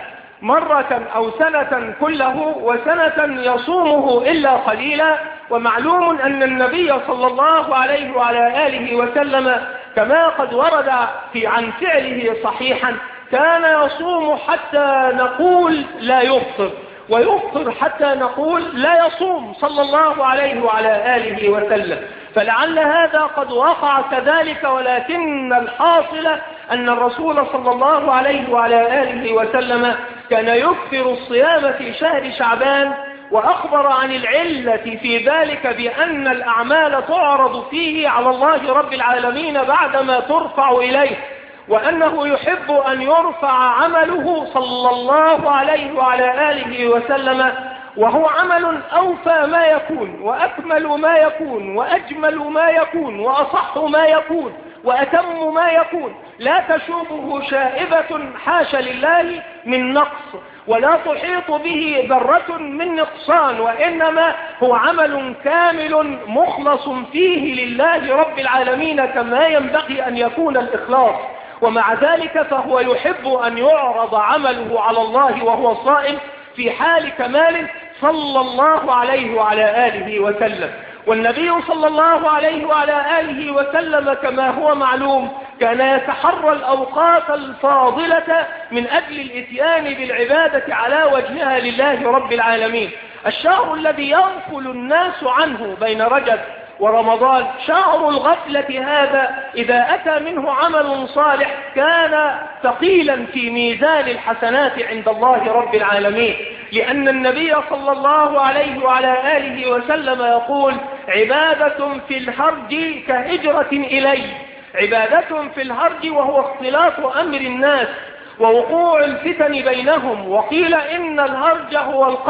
مرة أو سنة كله، وسنة يصومه إلا قليلا. ومعلوم أن النبي صلى الله عليه وعلى آله وسلم كما قد ورد في عن فعله صحيحا كان يصوم حتى نقول لا يفطر، ويفطر حتى نقول لا يصوم صلى الله عليه وعلى آله وسلم. فلعل هذا قد وقع كذلك، ولكن الحاصل أن الرسول صلى الله عليه وعلى آله وسلم كان يكثر الصيام في شهر شعبان، وأخبر عن العلة في ذلك بأن الأعمال تعرض فيه على الله رب العالمين بعدما ترفع إليه، وأنه يحب أن يرفع عمله صلى الله عليه وعلى آله وسلم، وهو عمل أوفى ما يكون وأكمل ما يكون وأجمل ما يكون وأصح ما يكون وأتم ما يكون، لا تشوبه شائبة حاشا لله من نقص، ولا تحيط به ذرة من نقصان، وإنما هو عمل كامل مخلص فيه لله رب العالمين كما ينبغي أن يكون الإخلاص. ومع ذلك فهو يحب أن يعرض عمله على الله وهو صائم في حال كمال صلى الله عليه وعلى آله وسلم. والنبي صلى الله عليه وعلى آله وسلم كما هو معلوم كان يتحرى الأوقات الفاضلة من أجل الإتيان بالعبادة على وجهها لله رب العالمين. الشهر الذي يغفل الناس عنه بين رجب ورمضان شهر الغفلة، هذا إذا أتى منه عمل صالح كان ثقيلا في ميزان الحسنات عند الله رب العالمين، لأن النبي صلى الله عليه وعلى آله وسلم يقول عبادة في الهرج كهجرة إلي، عبادة في الهرج وهو اختلاط أمر الناس ووقوع الفتن بينهم، وقيل إن الهرج هو القتل،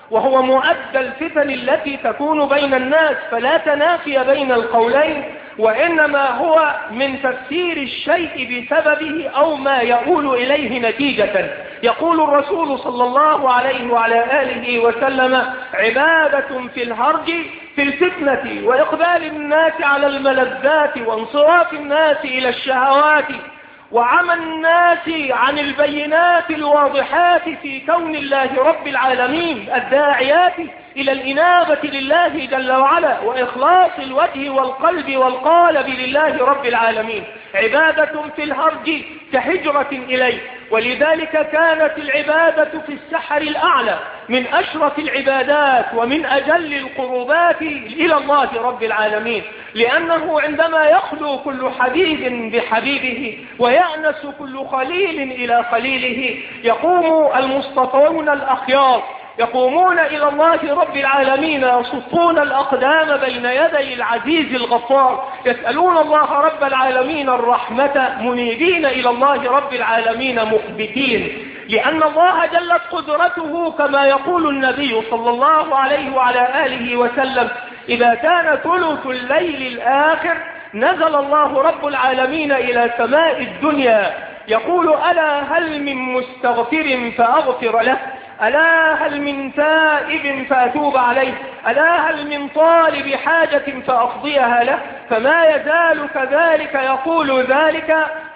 وهو مؤدى الفتن التي تكون بين الناس، فلا تنافي بين القولين، وإنما هو من تفسير الشيء بسببه أو ما يؤول إليه نتيجة. يقول الرسول صلى الله عليه وعلى آله وسلم: عبادة في الهرج في الفتنة، وإقبال الناس على الملذات، وانصراف الناس إلى الشهوات، وعمى الناس عن البينات الواضحات في كون الله رب العالمين، الداعيات إلى الإنابة لله جل وعلا، وإخلاص الوجه والقلب والقالب لله رب العالمين. عبادة في الهرج كهجرة إليه، ولذلك كانت العبادة في السحر الأعلى من أشرف العبادات ومن أجل القربات إلى الله رب العالمين، لأنه عندما يخلو كل حبيب بحبيبه ويأنس كل خليل إلى خليله، يقوم المصطفون الأخيار يقومون إلى الله رب العالمين، يصفون الأقدام بين يدي العزيز الغفار، يسألون الله رب العالمين الرحمة، منيبين إلى الله رب العالمين مخبتين، لأن الله جلت قدرته كما يقول النبي صلى الله عليه وعلى آله وسلم: إذا كان ثلث الليل الآخر نزل الله رب العالمين إلى سماء الدنيا يقول: ألا هل من مستغفر فأغفر له، ألا هل من تائب فأتوب عليه، ألا هل من طالب حاجة فأقضيها له، فما يزال كذلك يقول ذلك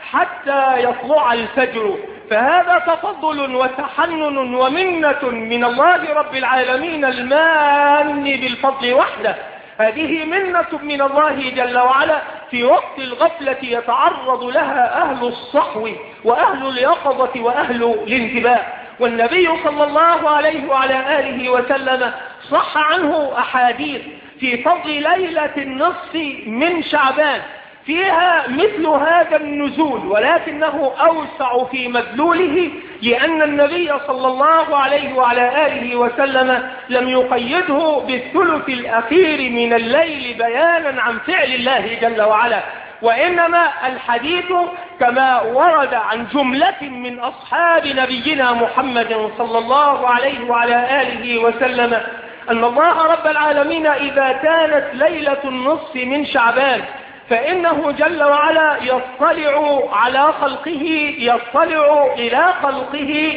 حتى يطلع الفجر. فهذا تفضل وتحنن ومنة من الله رب العالمين المان بالفضل وحده. هذه منة من الله جل وعلا في وقت الغفلة يتعرض لها أهل الصحو وأهل اليقظة وأهل الانتباه. والنبي صلى الله عليه وعلى آله وسلم صح عنه أحاديث في فضل ليلة النصف من شعبان فيها مثل هذا النزول، ولكنه أوسع في مدلوله، لأن النبي صلى الله عليه وعلى آله وسلم لم يقيده بالثلث الأخير من الليل بيانا عن فعل الله جل وعلا، وإنما الحديث كما ورد عن جملة من أصحاب نبينا محمد صلى الله عليه وعلى آله وسلم أن الله رب العالمين إذا كانت ليلة النصف من شعبان فإنه جل وعلا يطلع على خلقه، يطلع إلى خلقه،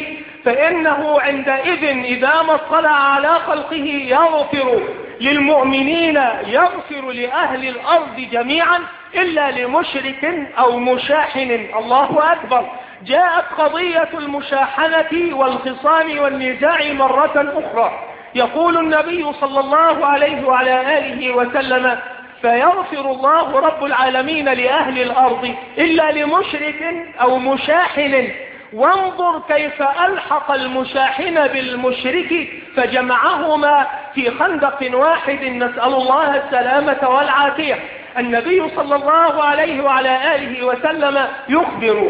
فإنه عندئذ إذا ما اطلع على خلقه يغفر للمؤمنين، يغفر لأهل الأرض جميعا إلا لمشرك أو مشاحن. الله أكبر. جاءت قضية المشاحنة والخصام والنزاع مرة أخرى، يقول النبي صلى الله عليه وعلى آله وسلم: فيغفر الله رب العالمين لأهل الأرض إلا لمشرك أو مشاحن. وانظر كيف ألحق المشاحن بالمشرك فجمعهما في خندق واحد، نسأل الله السلامة والعافية. النبي صلى الله عليه وعلى آله وسلم يخبر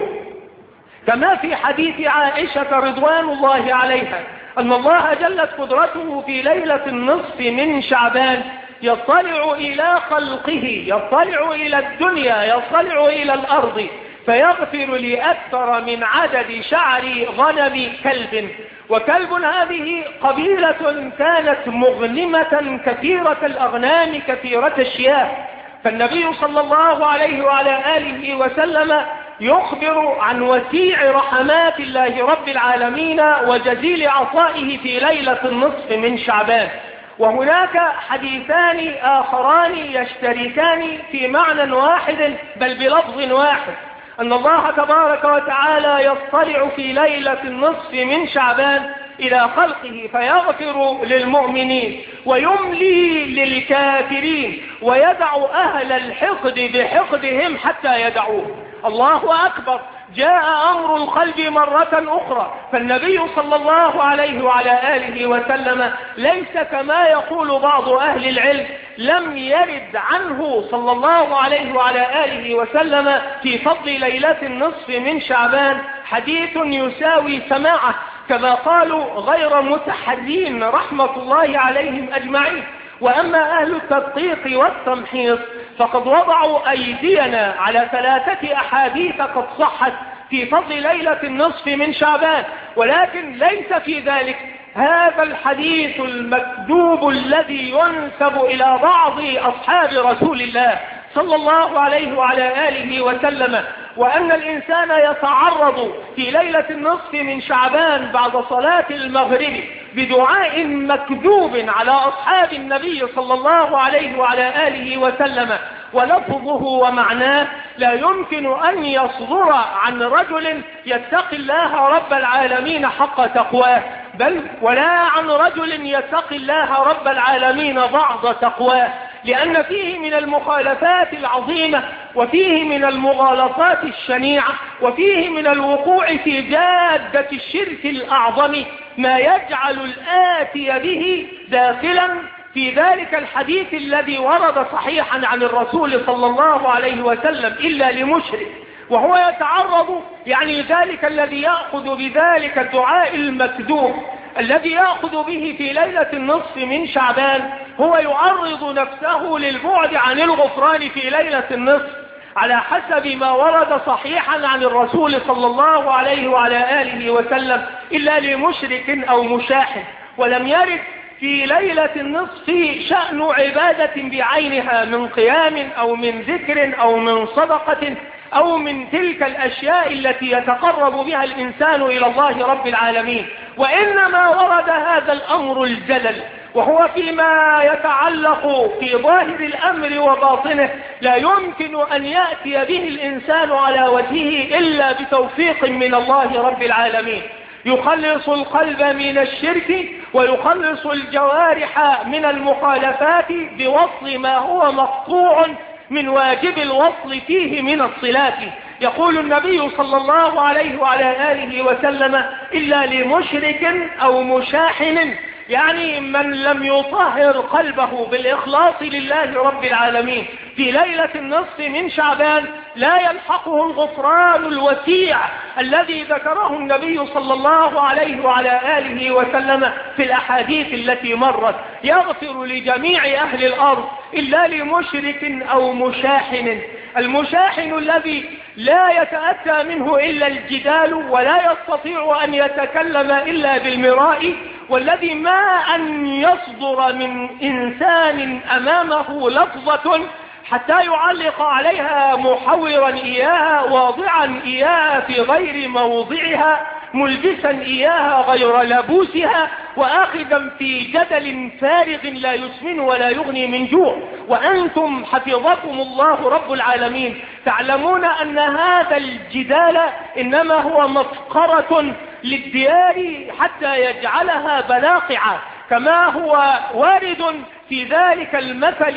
كما في حديث عائشة رضوان الله عليها أن الله جلت قدرته في ليلة النصف من شعبان يطلع إلى خلقه، يطلع إلى الدنيا، يطلع إلى الأرض، فيغفر لأكثر من عدد شعر غنم كلب. وكلب هذه قبيلة كانت مغنمة كثيرة الأغنام كثيرة الشياه، فالنبي صلى الله عليه وعلى آله وسلم يخبر عن وسيع رحمات الله رب العالمين وجزيل عطائه في ليلة النصف من شعبان. وهناك حديثان آخران يشتركان في معنى واحد بل بلفظ واحد، أن الله تبارك وتعالى يطلع في ليلة النصف من شعبان إلى خلقه فيغفر للمؤمنين ويملي للكافرين ويدع أهل الحقد بحقدهم حتى يدعوه. الله أكبر. جاء أمر القلب مرة أخرى، فالنبي صلى الله عليه وعلى آله وسلم ليس كما يقول بعض أهل العلم، لم يرد عنه صلى الله عليه وعلى آله وسلم في فضل ليلة النصف من شعبان حديث يساوي سماعه، كما قالوا غير متحدين رحمة الله عليهم أجمعين. وأما أهل التدقيق والتمحيص فقد وضعوا أيدينا على ثلاثة أحاديث قد صحت في فضل ليلة النصف من شعبان، ولكن ليس في ذلك هذا الحديث المكذوب الذي ينسب إلى بعض أصحاب رسول الله صلى الله عليه وعلى آله وسلم، وأن الإنسان يتعرض في ليلة النصف من شعبان بعد صلاة المغرب بدعاء مكذوب على أصحاب النبي صلى الله عليه وعلى آله وسلم، ولفظه ومعناه لا يمكن أن يصدر عن رجل يتقي الله رب العالمين حق تقواه، بل ولا عن رجل يتقي الله رب العالمين بعض تقواه، لأن فيه من المخالفات العظيمة، وفيه من المغالطات الشنيعة، وفيه من الوقوع في جادة الشرك الأعظم ما يجعل الآتي به داخلا في ذلك الحديث الذي ورد صحيحا عن الرسول صلى الله عليه وسلم إلا لمشرك، وهو يتعرض يعني ذلك الذي يأخذ بذلك الدعاء المكذوب الذي يأخذ به في ليلة النصف من شعبان، هو يعرض نفسه للبعد عن الغفران في ليلة النصف على حسب ما ورد صحيحا عن الرسول صلى الله عليه وعلى آله وسلم إلا لمشرك أو مشاحن. ولم يرد في ليلة النصف شأن عبادة بعينها من قيام أو من ذكر أو من صدقة أو من تلك الأشياء التي يتقرب بها الإنسان إلى الله رب العالمين، وإنما ورد هذا الأمر الجلل، وهو فيما يتعلق في ظاهر الأمر وباطنه لا يمكن أن يأتي به الإنسان على وجهه إلا بتوفيق من الله رب العالمين، يخلص القلب من الشرك ويخلص الجوارح من المخالفات بوصل ما هو مقطوع من واجب الوصل فيه من الصلات. يقول النبي صلى الله عليه وعلى آله وسلم إلا لمشرك أو مشاحن، يعني من لم يطهر قلبه بالإخلاص لله رب العالمين في ليلة النصف من شعبان لا يلحقه الغفران الوسيع الذي ذكره النبي صلى الله عليه وعلى آله وسلم في الأحاديث التي مرت، يغفر لجميع أهل الأرض إلا لمشرك أو مشاحن. المشاحن الذي لا يتأتى منه إلا الجدال ولا يستطيع أن يتكلم إلا بالمراء، والذي ما أن يصدر من إنسان أمامه لفظة حتى يعلق عليها محورا إياها واضعا إياها في غير موضعها ملبسا إياها غير لبوسها وآخذا في جدل فارغ لا يسمن ولا يغني من جوع. وأنتم حفظكم الله رب العالمين تعلمون أن هذا الجدال إنما هو مفقرة للديار حتى يجعلها بلاقعة، كما هو وارد في ذلك المثل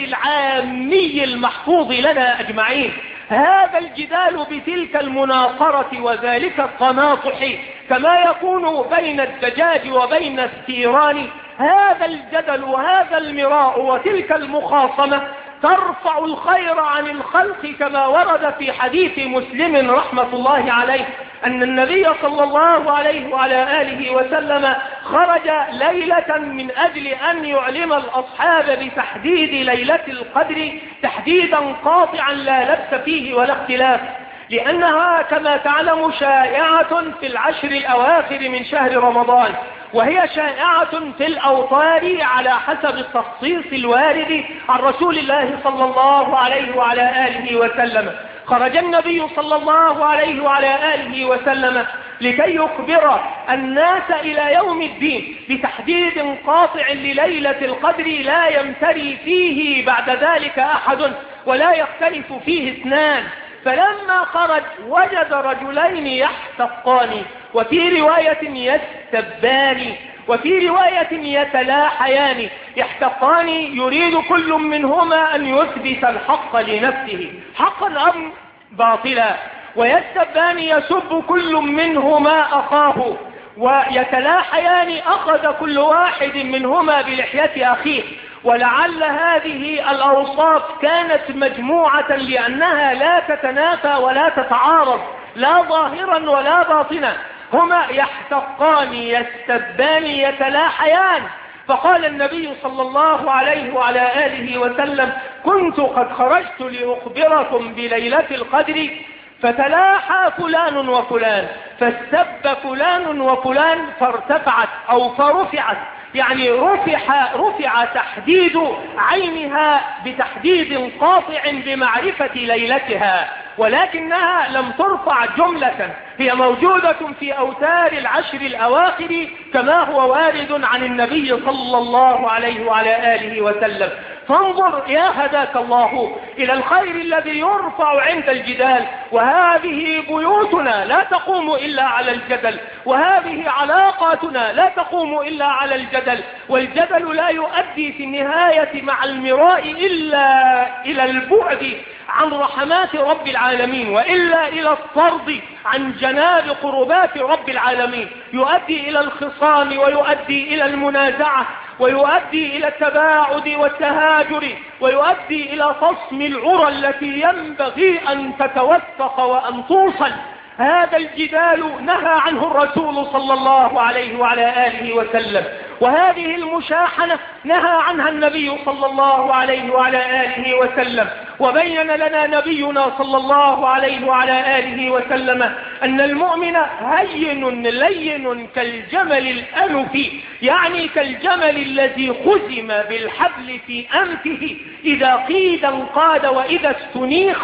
العامي المحفوظ لنا أجمعين. هذا الجدال بتلك المناقرة وذلك التناطح كما يكون بين الدجاج وبين الثيران، هذا الجدل وهذا المراء وتلك المخاصمة ترفع الخير عن الخلق، كما ورد في حديث مسلم رحمة الله عليه أن النبي صلى الله عليه وعلى آله وسلم خرج ليلة من أجل أن يعلم الأصحاب بتحديد ليلة القدر تحديدا قاطعا لا لبس فيه ولا اختلاف، لأنها كما تعلم شائعة في العشر الأواخر من شهر رمضان، وهي شائعة في الأوطار على حسب التخصيص الوارد عن رسول الله صلى الله عليه وعلى آله وسلم. خرج النبي صلى الله عليه وعلى آله وسلم لكي يخبر الناس إلى يوم الدين بتحديد قاطع لليلة القدر لا يمتري فيه بعد ذلك أحد ولا يختلف فيه اثنان. فلما خرج وجد رجلين يحتقان، وفي رواية يستبان، وفي رواية يتلاحيان. يحتقان يريد كل منهما أن يثبت الحق لنفسه حقا أم باطلا، ويستبان يسب كل منهما أخاه، ويتلاحيان أخذ كل واحد منهما بلحية أخيه. ولعل هذه الأوصاف كانت مجموعة لأنها لا تتنافى ولا تتعارض لا ظاهرا ولا باطنا، هما يحتقان يستبان يتلاحيان. فقال النبي صلى الله عليه وعلى آله وسلم كنت قد خرجت لأخبركم بليلة القدر فتلاحى فلان وفلان، فاستب فلان وفلان فارتفعت أو فرفعت، يعني رفع, رفع تحديد عينها بتحديد قاطع بمعرفة ليلتها، ولكنها لم ترفع جملة، هي موجودة في أوتار العشر الأواخر كما هو وارد عن النبي صلى الله عليه وعلى آله وسلم. فانظر يا هداك الله إلى الخير الذي يرفع عند الجدال، وهذه بيوتنا لا تقوم إلا على الجدل، وهذه علاقاتنا لا تقوم إلا على الجدل، والجدل لا يؤدي في النهاية مع المراء إلا إلى البعد عن رحمات رب العالمين، وإلا إلى الطرد عن جناب قربات رب العالمين، يؤدي إلى الخصام ويؤدي إلى المنازعة ويؤدي إلى التباعد والتهاجر ويؤدي إلى فصم العرى التي ينبغي أن تتوثق وأن توصل. هذا الجدال نهى عنه الرسول صلى الله عليه وعلى آله وسلم، وهذه المشاحنة نهى عنها النبي صلى الله عليه وعلى آله وسلم، وبين لنا نبينا صلى الله عليه وعلى آله وسلم أن المؤمن هين لين كالجمل الأنف، يعني كالجمل الذي خزم بالحبل في أنفه، إذا قيد انقاد وإذا استنيخ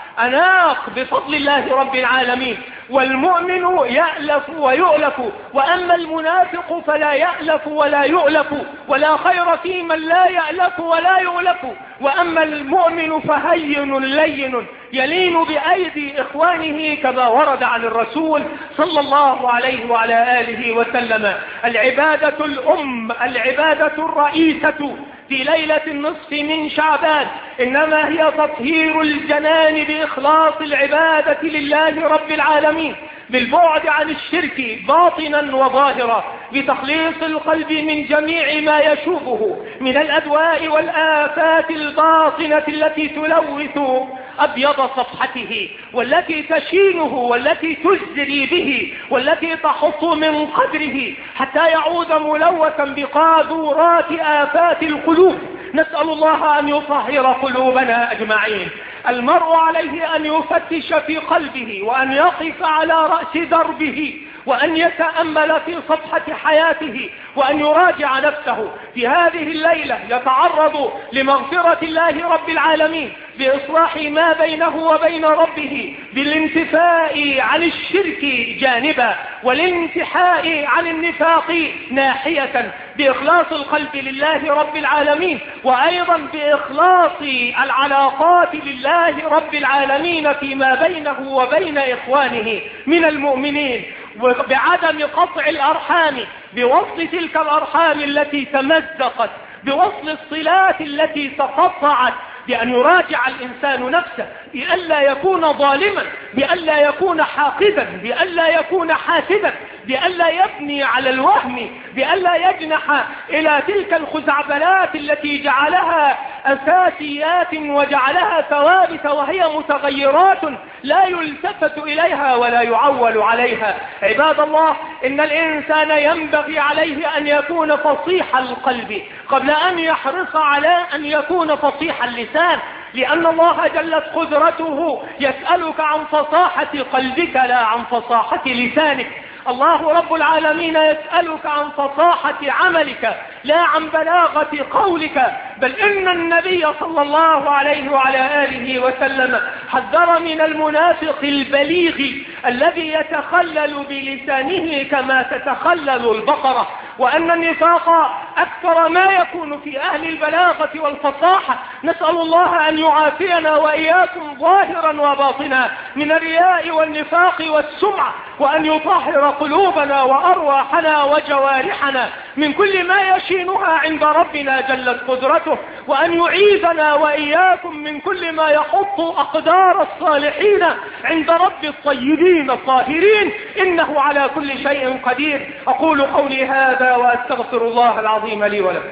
أناق بفضل الله رب العالمين. والمؤمن يألف ويؤلف، وأما المنافق فلا يألف ولا يؤلف، ولا خير في من لا يألف ولا يؤلف. وأما المؤمن فهين لين يلين بأيدي إخوانه كما ورد عن الرسول صلى الله عليه وعلى آله وسلم. العبادة الأم، العبادة الرئيسة في ليلة النصف من شعبان إنما هي تطهير الجنان بإخلاص العبادة لله رب العالمين، بالبعد عن الشرك باطنا وظاهرا، بتخليص القلب من جميع ما يشوبه من الأدواء والآفات الباطنة التي تلوث أبيض صفحته، والتي تشينه، والتي تزري به، والتي تحط من قدره حتى يعود ملوثا بقاذورات آفات القلوب. نسأل الله أن يطهر قلوبنا أجمعين. المرء عليه أن يفتش في قلبه، وأن يقف على رأس دربه، وأن يتأمل في صفحة حياته، وأن يراجع نفسه في هذه الليلة، يتعرض لمغفرة الله رب العالمين بإصلاح ما بينه وبين ربه، بالانتفاء عن الشرك جانبا، والانتحاء عن النفاق ناحية، بإخلاص القلب لله رب العالمين، وأيضا بإخلاص العلاقات لله رب العالمين فيما بينه وبين إخوانه من المؤمنين، وبعدم قطع الأرحام، بوصل تلك الأرحام التي تمزقت، بوصل الصلات التي تقطعت، بأن يراجع الإنسان نفسه، بألا يكون ظالما، بألا يكون حاقدا، بألا يكون حاسدا، بألا يبني على الوهم، بألا يجنح إلى تلك الخزعبلات التي جعلها أساسيات وجعلها ثوابت وهي متغيرات لا يلتفت إليها ولا يعول عليها. عباد الله، إن الإنسان ينبغي عليه أن يكون فصيح القلب قبل أن يحرص على أن يكون فصيح اللسان، لأن الله جلت قدرته يسألك عن فصاحة قلبك لا عن فصاحة لسانك. الله رب العالمين يسألك عن فصاحة عملك لا عن بلاغة قولك، بل إن النبي صلى الله عليه وعلى آله وسلم حذر من المنافق البليغ الذي يتخلل بلسانه كما تتخلل البقرة، وأن النفاق أكثر ما يكون في أهل البلاغة والفصاحة. نسأل الله أن يعافينا وإياكم ظاهرا وباطنا من الرياء والنفاق والسمعة، وأن يطهر قلوبنا وأرواحنا وجوارحنا من كل ما يشينها عند ربنا جلت قدرته، وأن يعيذنا وإياكم من كل ما يحط أقدار الصالحين عند رب الطيبين الطاهرين، إنه على كل شيء قدير. أقول قولي هذا وأستغفر الله العظيم لي ولكم.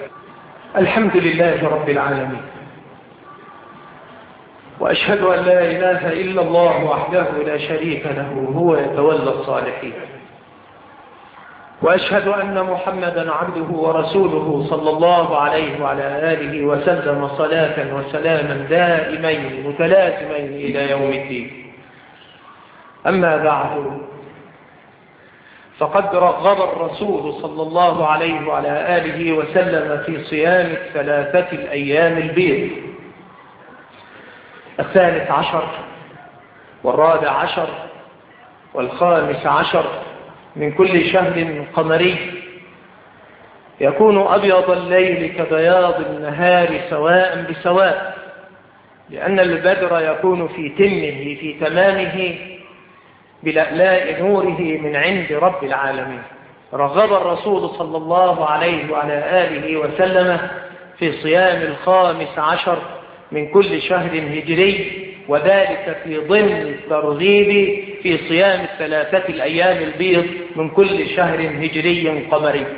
الحمد لله رب العالمين، وأشهد أن لا إله إلا الله وحده لا شريك له، هو يتولى الصالحين، وأشهد أن محمدا عبده ورسوله صلى الله عليه وعلى آله وسلم صلاة وسلاما دائمين متلازمين إلى يوم الدين. أما بعد، فقد رغب الرسول صلى الله عليه وعلى آله وسلم في صيام الثلاثة الأيام البيض، الثالث عشر والرابع عشر والخامس عشر من كل شهر قمري، يكون أبيض الليل كبياض النهار سواء بسواء، لأن البدر يكون في تمه في تمامه بلألاء نوره من عند رب العالمين. رغب الرسول صلى الله عليه وعلى آله وسلم في صيام الخامس عشر من كل شهر هجري، وذلك في ضمن الترغيب في صيام الثلاثة الأيام البيض من كل شهر هجري قمري.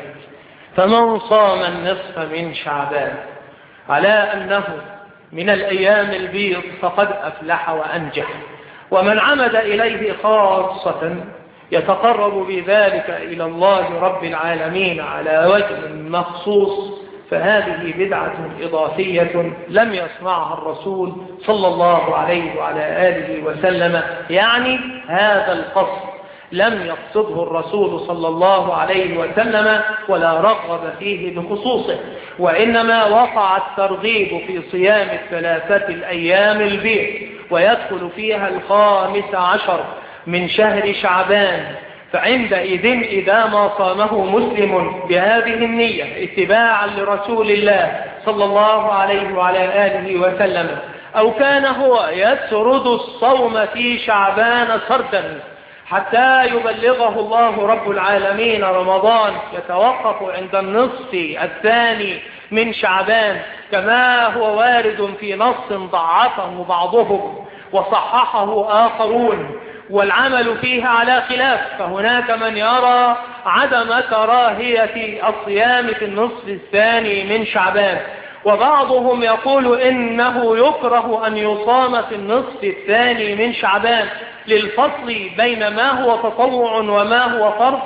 فمن صام النصف من شعبان على أنه من الأيام البيض فقد أفلح وأنجح، ومن عمد إليه خاصة يتقرب بذلك إلى الله رب العالمين على وجه مخصوص فهذه بدعة إضافية لم يصنعها الرسول صلى الله عليه وعلى آله وسلم، يعني هذا القصد لم يقصده الرسول صلى الله عليه وسلم ولا رغب فيه بخصوصه، وإنما وقع الترغيب في صيام الثلاثة الأيام البيض ويدخل فيها الخامس عشر من شهر شعبان. فعندئذ إذا ما صامه مسلم بهذه النية اتباعا لرسول الله صلى الله عليه وعلى آله وسلم، أو كان هو يسرد الصوم في شعبان سردا حتى يبلغه الله رب العالمين رمضان، يتوقف عند النصف الثاني من شعبان، كما هو وارد في نص ضعفه بعضهم وصححه آخرون والعمل فيها على خلاف. فهناك من يرى عدم كراهية الصيام في النصف الثاني من شعبان، وبعضهم يقول إنه يكره أن يصام في النصف الثاني من شعبان للفصل بين ما هو تطوع وما هو فرض،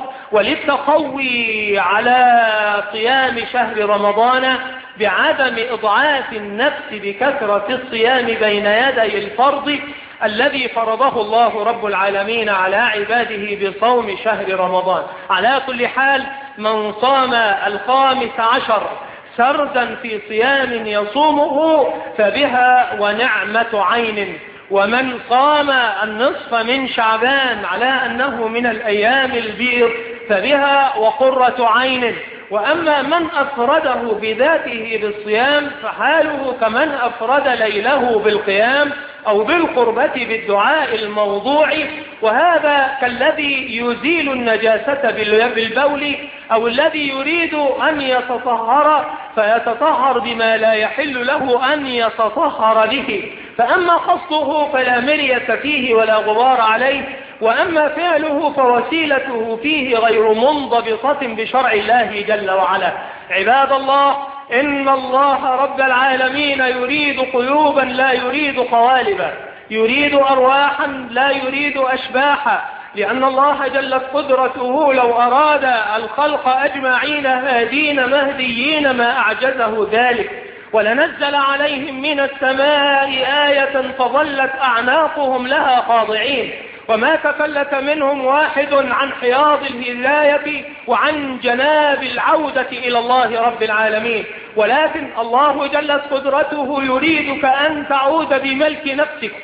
وللتقوي على قيام شهر رمضان بعدم إضعاف النفس بكثرة الصيام بين يدي الفرض الذي فرضه الله رب العالمين على عباده بصوم شهر رمضان. على كل حال من صام الخامس عشر سردا في صيام يصومه فبها ونعمة عين، ومن صام النصف من شعبان على أنه من الأيام البيض فبها وقرة عين. وأما من أفرده بذاته بالصيام فحاله كمن أفرد ليله بالقيام أو بالقربة بالدعاء الموضوعي، وهذا كالذي يزيل النجاسة بالبول أو الذي يريد أن يتطهر فيتطهر بما لا يحل له أن يتطهر به. فأما قصده فلا مرية فيه ولا غبار عليه، وأما فعله فوسيلته فيه غير منضبطة بشرع الله جل وعلا. عباد الله، إن الله رب العالمين يريد قلوبا لا يريد قوالبا، يريد أرواحا لا يريد أشباحا، لأن الله جلت قدرته لو أراد الخلق أجمعين هادين مهديين ما أعجزه ذلك، ولنزل عليهم من السماء آية فظلت أعناقهم لها خاضعين، وما تفلت منهم واحد عن حياض الهداية وعن جناب العودة إلى الله رب العالمين. ولكن الله جلت قدرته يريدك أن تعود بملك نفسك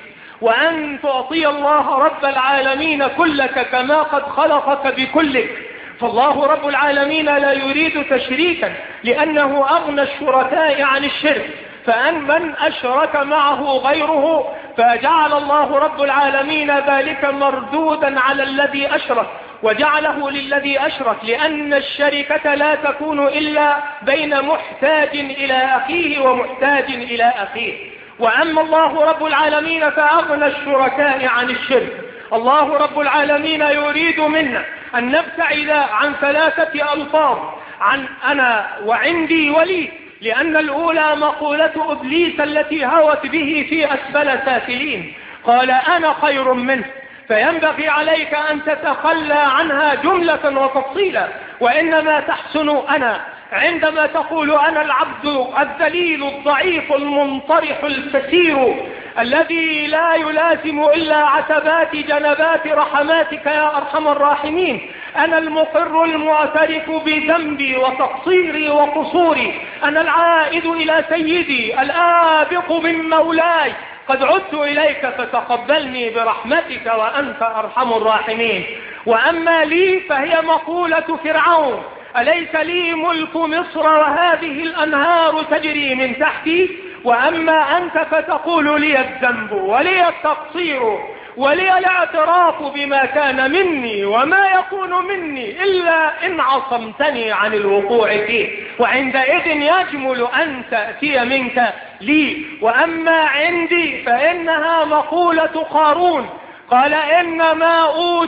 وأن تعطي الله رب العالمين كلك كما قد خلقك بكلك. فالله رب العالمين لا يريد تشريكا لأنه أغنى الشركاء عن الشرك، فأن من أشرك معه غيره فجعل الله رب العالمين ذلك مردودا على الذي أشرك وجعله للذي أشرك، لأن الشركة لا تكون إلا بين محتاج إلى أخيه ومحتاج إلى أخيه. وأما الله رب العالمين فأغنى الشركاء عن الشرك. الله رب العالمين يريد منا أن نبتعد عن ثلاثة ألفاظ، عن أنا وعندي ولي، لأن الأولى مقولة إبليس التي هوت به في أسفل سافلين، قال أنا خير منه، فينبغي عليك أن تتخلى عنها جملة وتفصيلا، وإنما تحسن أنا عندما تقول أنا العبد الذليل الضعيف المنطرح الكثير الذي لا يلازم إلا عتبات جنبات رحماتك يا أرحم الراحمين، أنا المقر المعترف بذنبي وتقصيري وقصوري، أنا العائد إلى سيدي الآبق من مولاي، قد عدت إليك فتقبلني برحمتك وأنت أرحم الراحمين. وأما لي فهي مقولة فرعون: أليس لي ملك مصر وهذه الأنهار تجري من تحتي؟ وأما أنت فتقول لي الذنب ولي التقصير ولي الاعتراف بما كان مني، وما يكون مني إلا إن عصمتني عن الوقوع فيه، وعندئذ يجمل أن تأتي منك لي. وأما عندي فإنها مقولة قارون: قال إنما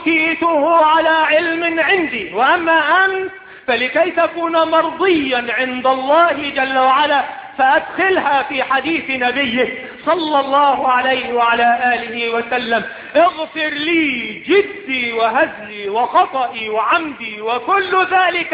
أوتيته على علم عندي. وأما أنت فلكي تكون مرضيا عند الله جل وعلا فأدخلها في حديث نبيه صلى الله عليه وعلى آله وسلم: اغفر لي جدي وهزلي وخطئي وعمدي وكل ذلك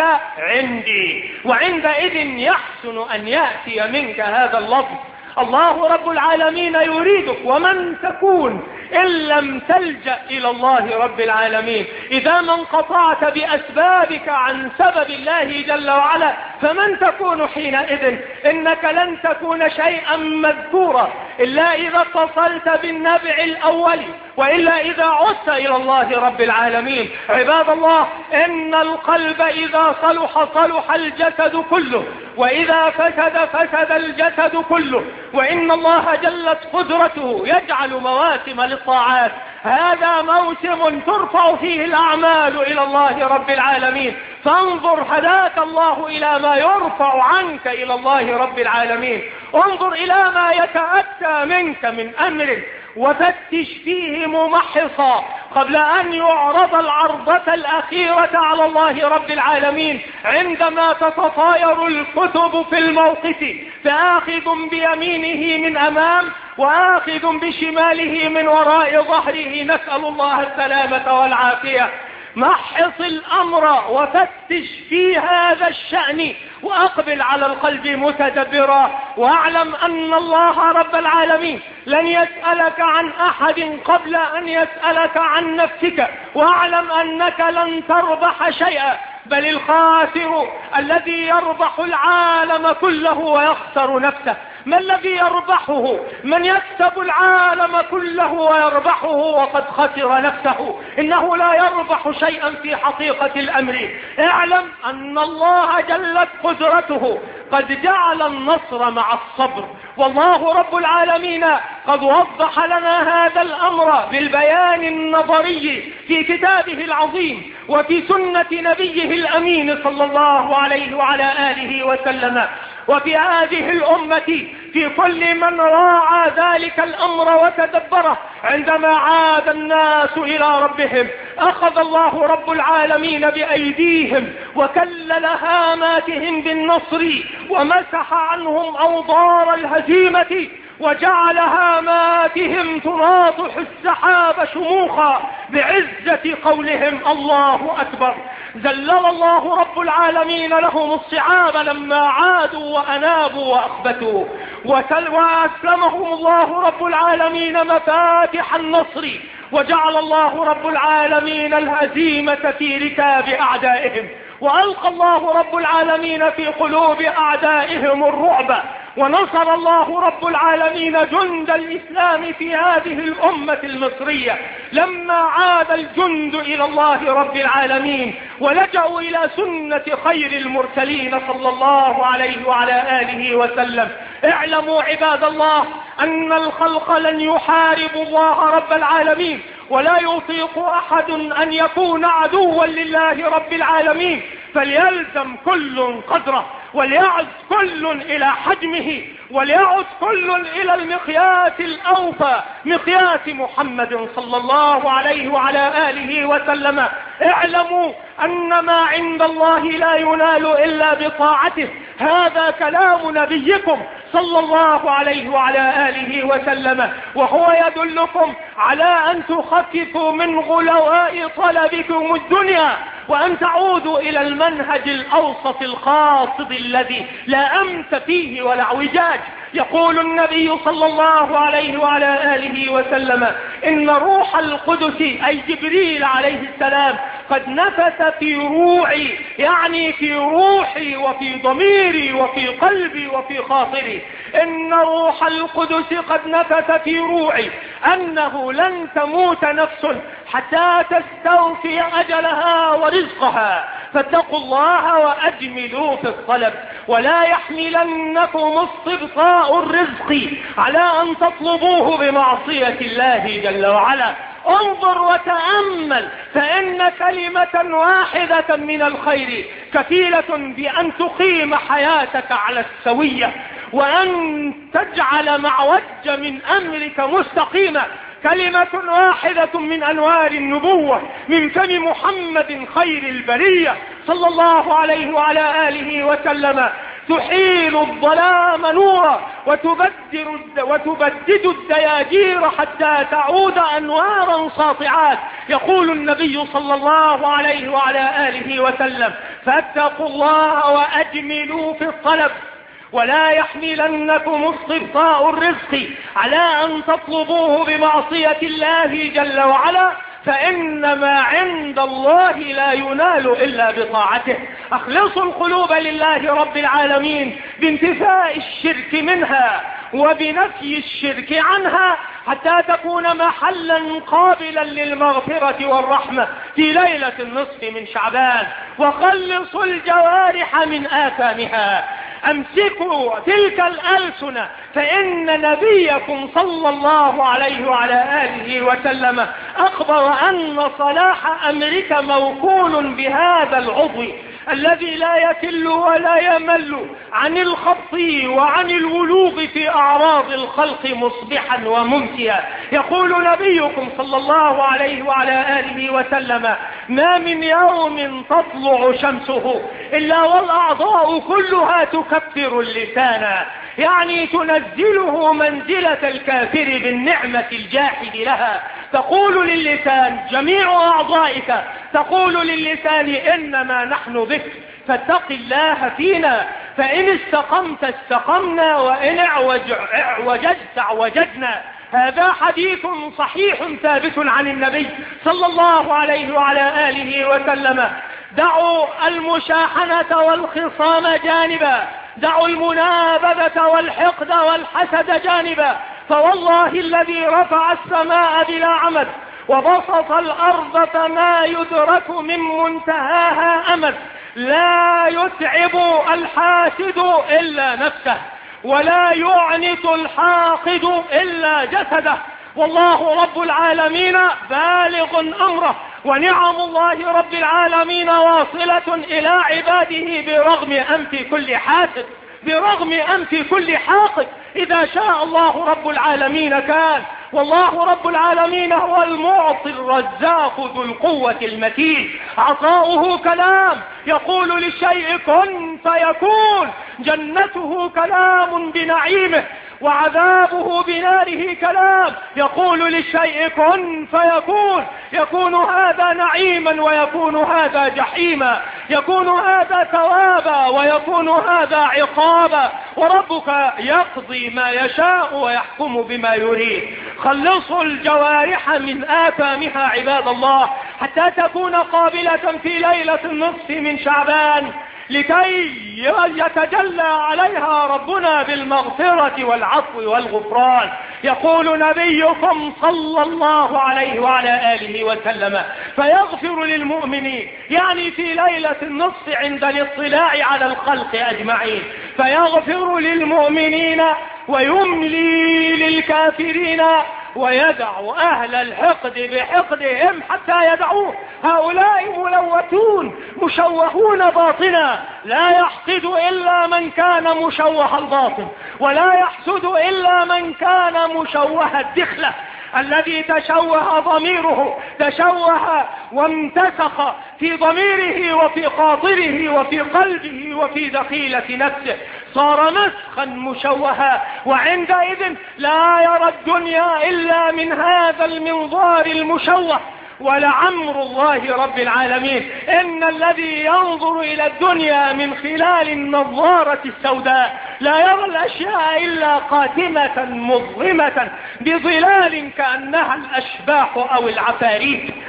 عندي. وعندئذ يحسن أن يأتي منك هذا اللفظ. الله رب العالمين يريدك، ومن تكون إن لم تلجأ إلى الله رب العالمين؟ إذا ما انقطعت بأسبابك عن سبب الله جل وعلا فمن تكون حينئذ؟ إنك لن تكون شيئا مذكورا إلا إذا اتصلت بالنبع الأول، وإلا إذا عدت إلى الله رب العالمين. عباد الله، إن القلب إذا صلح صلح الجسد كله، وإذا فسد فسد الجسد كله. وإن الله جلت قدرته يجعل مواسم للطاعات، هذا موسم ترفع فيه الأعمال إلى الله رب العالمين، فانظر هداك الله إلى ما يرفع عنك إلى الله رب العالمين. انظر إلى ما يتأتى منك من أمر وفتش فيه ممحصا قبل أن يعرض العرضة الأخيرة على الله رب العالمين، عندما تتطاير الكتب في الموقف، فآخذ بيمينه من أمام وآخذ بشماله من وراء ظهره، نسأل الله السلامة والعافية. محص الأمر وفتش في هذا الشأن وأقبل على القلب متدبرا، واعلم أن الله رب العالمين لن يسألك عن أحد قبل أن يسألك عن نفسك، واعلم أنك لن تربح شيئا، بل الخاسر الذي يربح العالم كله ويخسر نفسه. ما الذي يربحه؟ من يكسب العالم كله ويربحه وقد خسر نفسه، إنه لا يربح شيئا في حقيقة الأمر. اعلم أن الله جلت قدرته قد جعل النصر مع الصبر، والله رب العالمين قد وضح لنا هذا الأمر بالبيان النظري في كتابه العظيم وفي سنة نبيه الأمين صلى الله عليه وعلى آله وسلم. وفي هذه الأمة في كل من راعى ذلك الأمر وتدبره، عندما عاد الناس إلى ربهم أخذ الله رب العالمين بأيديهم وكلل هاماتهم بالنصر ومسح عنهم أوضار الهزيمة وجعل هاماتهم تناطح السحاب شموخا بعزة قولهم الله أكبر. ذلل الله رب العالمين لهم الصعاب لما عادوا وأنابوا وأخبتوا، وأسلمهم الله رب العالمين مفاتح النصر، وجعل الله رب العالمين الهزيمة في ركاب أعدائهم، وألقى الله رب العالمين في قلوب أعدائهم الرعب، ونصر الله رب العالمين جند الإسلام في هذه الأمة المصرية لما عاد الجند إلى الله رب العالمين ولجأوا إلى سنة خير المرسلين صلى الله عليه وعلى آله وسلم. اعلموا عباد الله أن الخلق لن يحاربوا الله رب العالمين، ولا يطيق أحد أن يكون عدوا لله رب العالمين، فليلزم كل قدره، وليعد كل إلى حجمه، وليعد كل إلى المقياس الأوفى، مقياس محمد صلى الله عليه وعلى آله وسلم. اعلموا أن ما عند الله لا ينال إلا بطاعته، هذا كلام نبيكم صلى الله عليه وعلى آله وسلم، وهو يدلكم على أن تخففوا من غلواء طلبكم الدنيا وأن تعودوا إلى المنهج الأوسط القاصد الذي لا أمس فيه ولا اعوجاج. يقول النبي صلى الله عليه وعلى آله وسلم: إن روح القدس أي جبريل عليه السلام قد نفث في روعي، يعني في روحي وفي ضميري وفي قلبي وفي خاطري، إن روح القدس قد نفث في روعي أنه لن تموت نفس حتى تستوفي أجلها ورزقها، فاتقوا الله وأجملوا في الطلب، ولا يحملنكم استبطاء الرزق على أن تطلبوه بمعصية الله جل وعلا. انظر وتأمل، فإن كلمة واحدة من الخير كفيلة بأن تقيم حياتك على السوية، وأن تجعل معوج من أمرك مستقيمة. كلمة واحدة من أنوار النبوة من فم محمد خير البرية صلى الله عليه وعلى آله وسلم تحيل الظلام نورا وتبدر وتبدد الدياجير حتى تعود أنوارا ساطعات. يقول النبي صلى الله عليه وعلى آله وسلم: فاتقوا الله وأجملوا في الطلب، ولا يحملنكم استبطاء الرزق على أن تطلبوه بمعصية الله جل وعلا، فإن ما عند الله لا ينال إلا بطاعته. أخلصوا القلوب لله رب العالمين بانتفاء الشرك منها وبنفي الشرك عنها، حتى تكون محلا قابلا للمغفرة والرحمة في ليلة النصف من شعبان. وخلصوا الجوارح من آثامها، أمسكوا تلك الألسنة، فإن نبيكم صلى الله عليه وعلى آله وسلم أخبر أن صلاح أمرك موكول بهذا العضو الذي لا يكل ولا يمل عن الخبط وعن الولوغ في أعراض الخلق مصبحا وممسيا. يقول نبيكم صلى الله عليه وعلى آله وسلم: ما من يوم تطلع شمسه إلا والأعضاء كلها تكفر اللسان، يعني تنزله منزلة الكافر بالنعمة الجاحد لها. تقول للسان جميع أعضائك، تقول للسان إنما نحن بك، فاتق الله فينا، فإن استقمت استقمنا، وإن اعوججت اعوججنا. هذا حديث صحيح ثابت عن النبي صلى الله عليه وعلى آله وسلم. دعوا المشاحنة والخصام جانبا، دعوا المنابذة والحقد والحسد جانبا، فوالله الذي رفع السماء بلا عمد وبسط الأرض فما يدرك من منتهاها أمد، لا يتعب الحاسد إلا نفسه، ولا يعنت الحاقد إلا جسده، والله رب العالمين بالغ أمره، ونعم الله رب العالمين واصلة إلى عباده برغم أنف كل حاسد، برغم أنف كل حاقد. إذا شاء الله رب العالمين كان، والله رب العالمين هو المعطي الرزاق ذو القوة المتين. عطاؤه كلام يقول للشيء كن فيكون، جنته كلام بنعيمه، وعذابه بناره كلام يقول للشيء كن فيكون. يكون هذا نعيما ويكون هذا جحيما، يكون هذا ثوابا ويكون هذا عقابا، وربك يقضي ما يشاء ويحكم بما يريد. خلصوا الجوارح من آثامها عباد الله، حتى تكون قابلة في ليلة النصف من شعبان، لكي يتجلى عليها ربنا بالمغفرة والعفو والغفران. يقول نبيكم صلى الله عليه وعلى آله وسلم: فيغفر للمؤمنين، يعني في ليلة النصف عند الاطلاع على الخلق أجمعين، فيغفر للمؤمنين ويملي للكافرين، ويدع أهل الحقد بحقدهم حتى يدعوه. هؤلاء ملوثون مشوهون باطنا، لا يحقد إلا من كان مشوه الباطن، ولا يحسد إلا من كان مشوه الدخلة. الذي تشوه ضميره تشوه وامتسخ في ضميره وفي خاطره وفي قلبه وفي دخيلة نفسه، صار مسخا مشوها، وعندئذ لا يرى الدنيا إلا من هذا المنظار المشوه. ولعمر الله رب العالمين إن الذي ينظر إلى الدنيا من خلال النظارة السوداء لا يرى الأشياء إلا قاتمة مظلمة بظلال كأنها الأشباح أو العفاريت.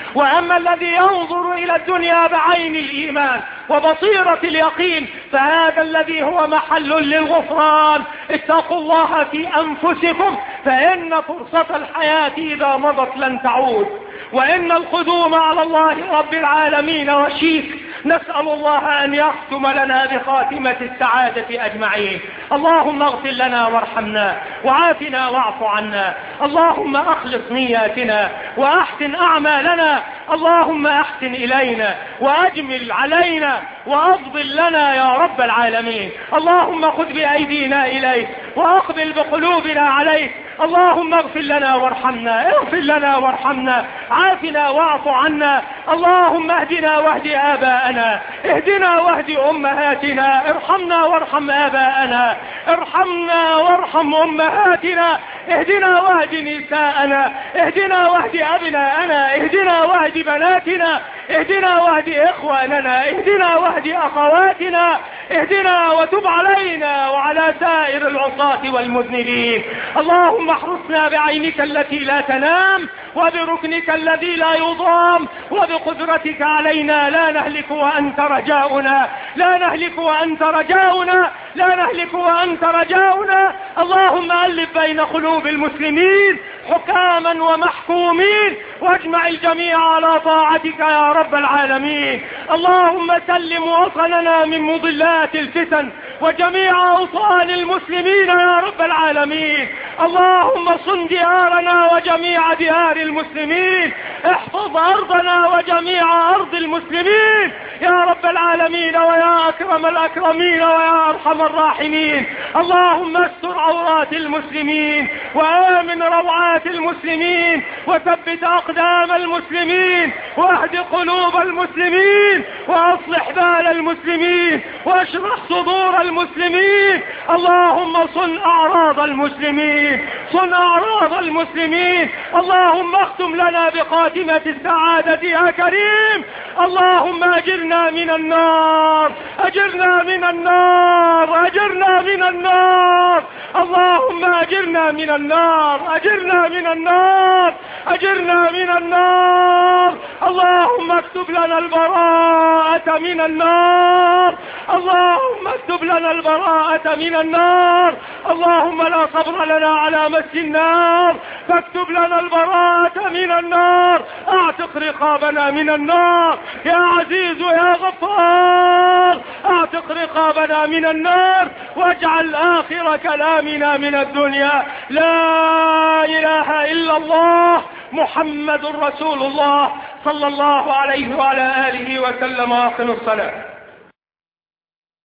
وأما الذي ينظر إلى الدنيا بعين الإيمان وبصيرة اليقين فهذا الذي هو محل للغفران. اتقوا الله في أنفسكم فإن فرصة الحياة إذا مضت لن تعود، وإن القدوم على الله رب العالمين وشيك. نسأل الله أن يختم لنا بخاتمة السعادة أجمعين. اللهم اغفر لنا وارحمنا وعافنا واعف عنا. اللهم أخلص نياتنا وأحسن أعمالنا. اللهم أحسن إلينا وأجمل علينا وأفضل لنا يا رب العالمين. اللهم خذ بأيدينا إليك وأقبل بقلوبنا عليك. اللهم اغفر لنا وارحمنا، اغفر لنا وارحمنا، عافنا واعف عنا. اللهم اهدنا واهد آباءنا، اهدنا واهد أمهاتنا، ارحمنا وارحم آباءنا، ارحمنا وارحم أمهاتنا، اهدنا واهد نساءنا، اهدنا واهد أبناءنا، اهدنا واهد بناتنا، اهدنا واهد إخواننا، اهدنا واهد أخواتنا، اهدنا وتب علينا وعلى سائر العصاة والمذنبين. اللهم احرسنا بعينك التي لا تنام وبركنك الذي لا يضام وبقدرتك علينا لا نهلك وأنت رجاؤنا، لا نهلك وأنت رجاؤنا، لا نهلك وأنت رجاؤنا. اللهم ألف بين قلوب المسلمين حكاما ومحكومين واجمع الجميع على طاعتك يا رب العالمين. اللهم سلم وطننا من مضلات الفتن وجميع أوطان المسلمين يا رب العالمين. اللهم صن ديارنا وجميع ديار المسلمين، احفظ أرضنا وجميع أرض المسلمين يا رب العالمين ويا أكرم الأكرمين ويا أرحم الراحمين. اللهم استر عورات المسلمين وآمن روعات المسلمين وثبت أقدام المسلمين واهد قلوب المسلمين وأصلح بال المسلمين واشرح صدور المسلمين. اللهم صن أعراض المسلمين، صن أعراض المسلمين. اللهم اختم لنا بخاتمة السعادة يا كريم. اللهم أجرنا من النار، أجرنا من النار، أجرنا من النار. اللهم أجرنا من النار، أجرنا من النار، أجرنا من النار. اللهم اكتب لنا البراءة من النار، اللهم اكتب لنا البراءة من النار. اللهم لا صبر لنا على مس النار فاكتب لنا البراءة من النار. اعتق رقابنا من النار يا عزيز يا غفار، اعتق رقابنا من النار واجعل آخر كلامنا من الدنيا لا إله إلا الله محمد رسول الله صلى الله عليه وعلى آله وسلم. واقم الصلاة.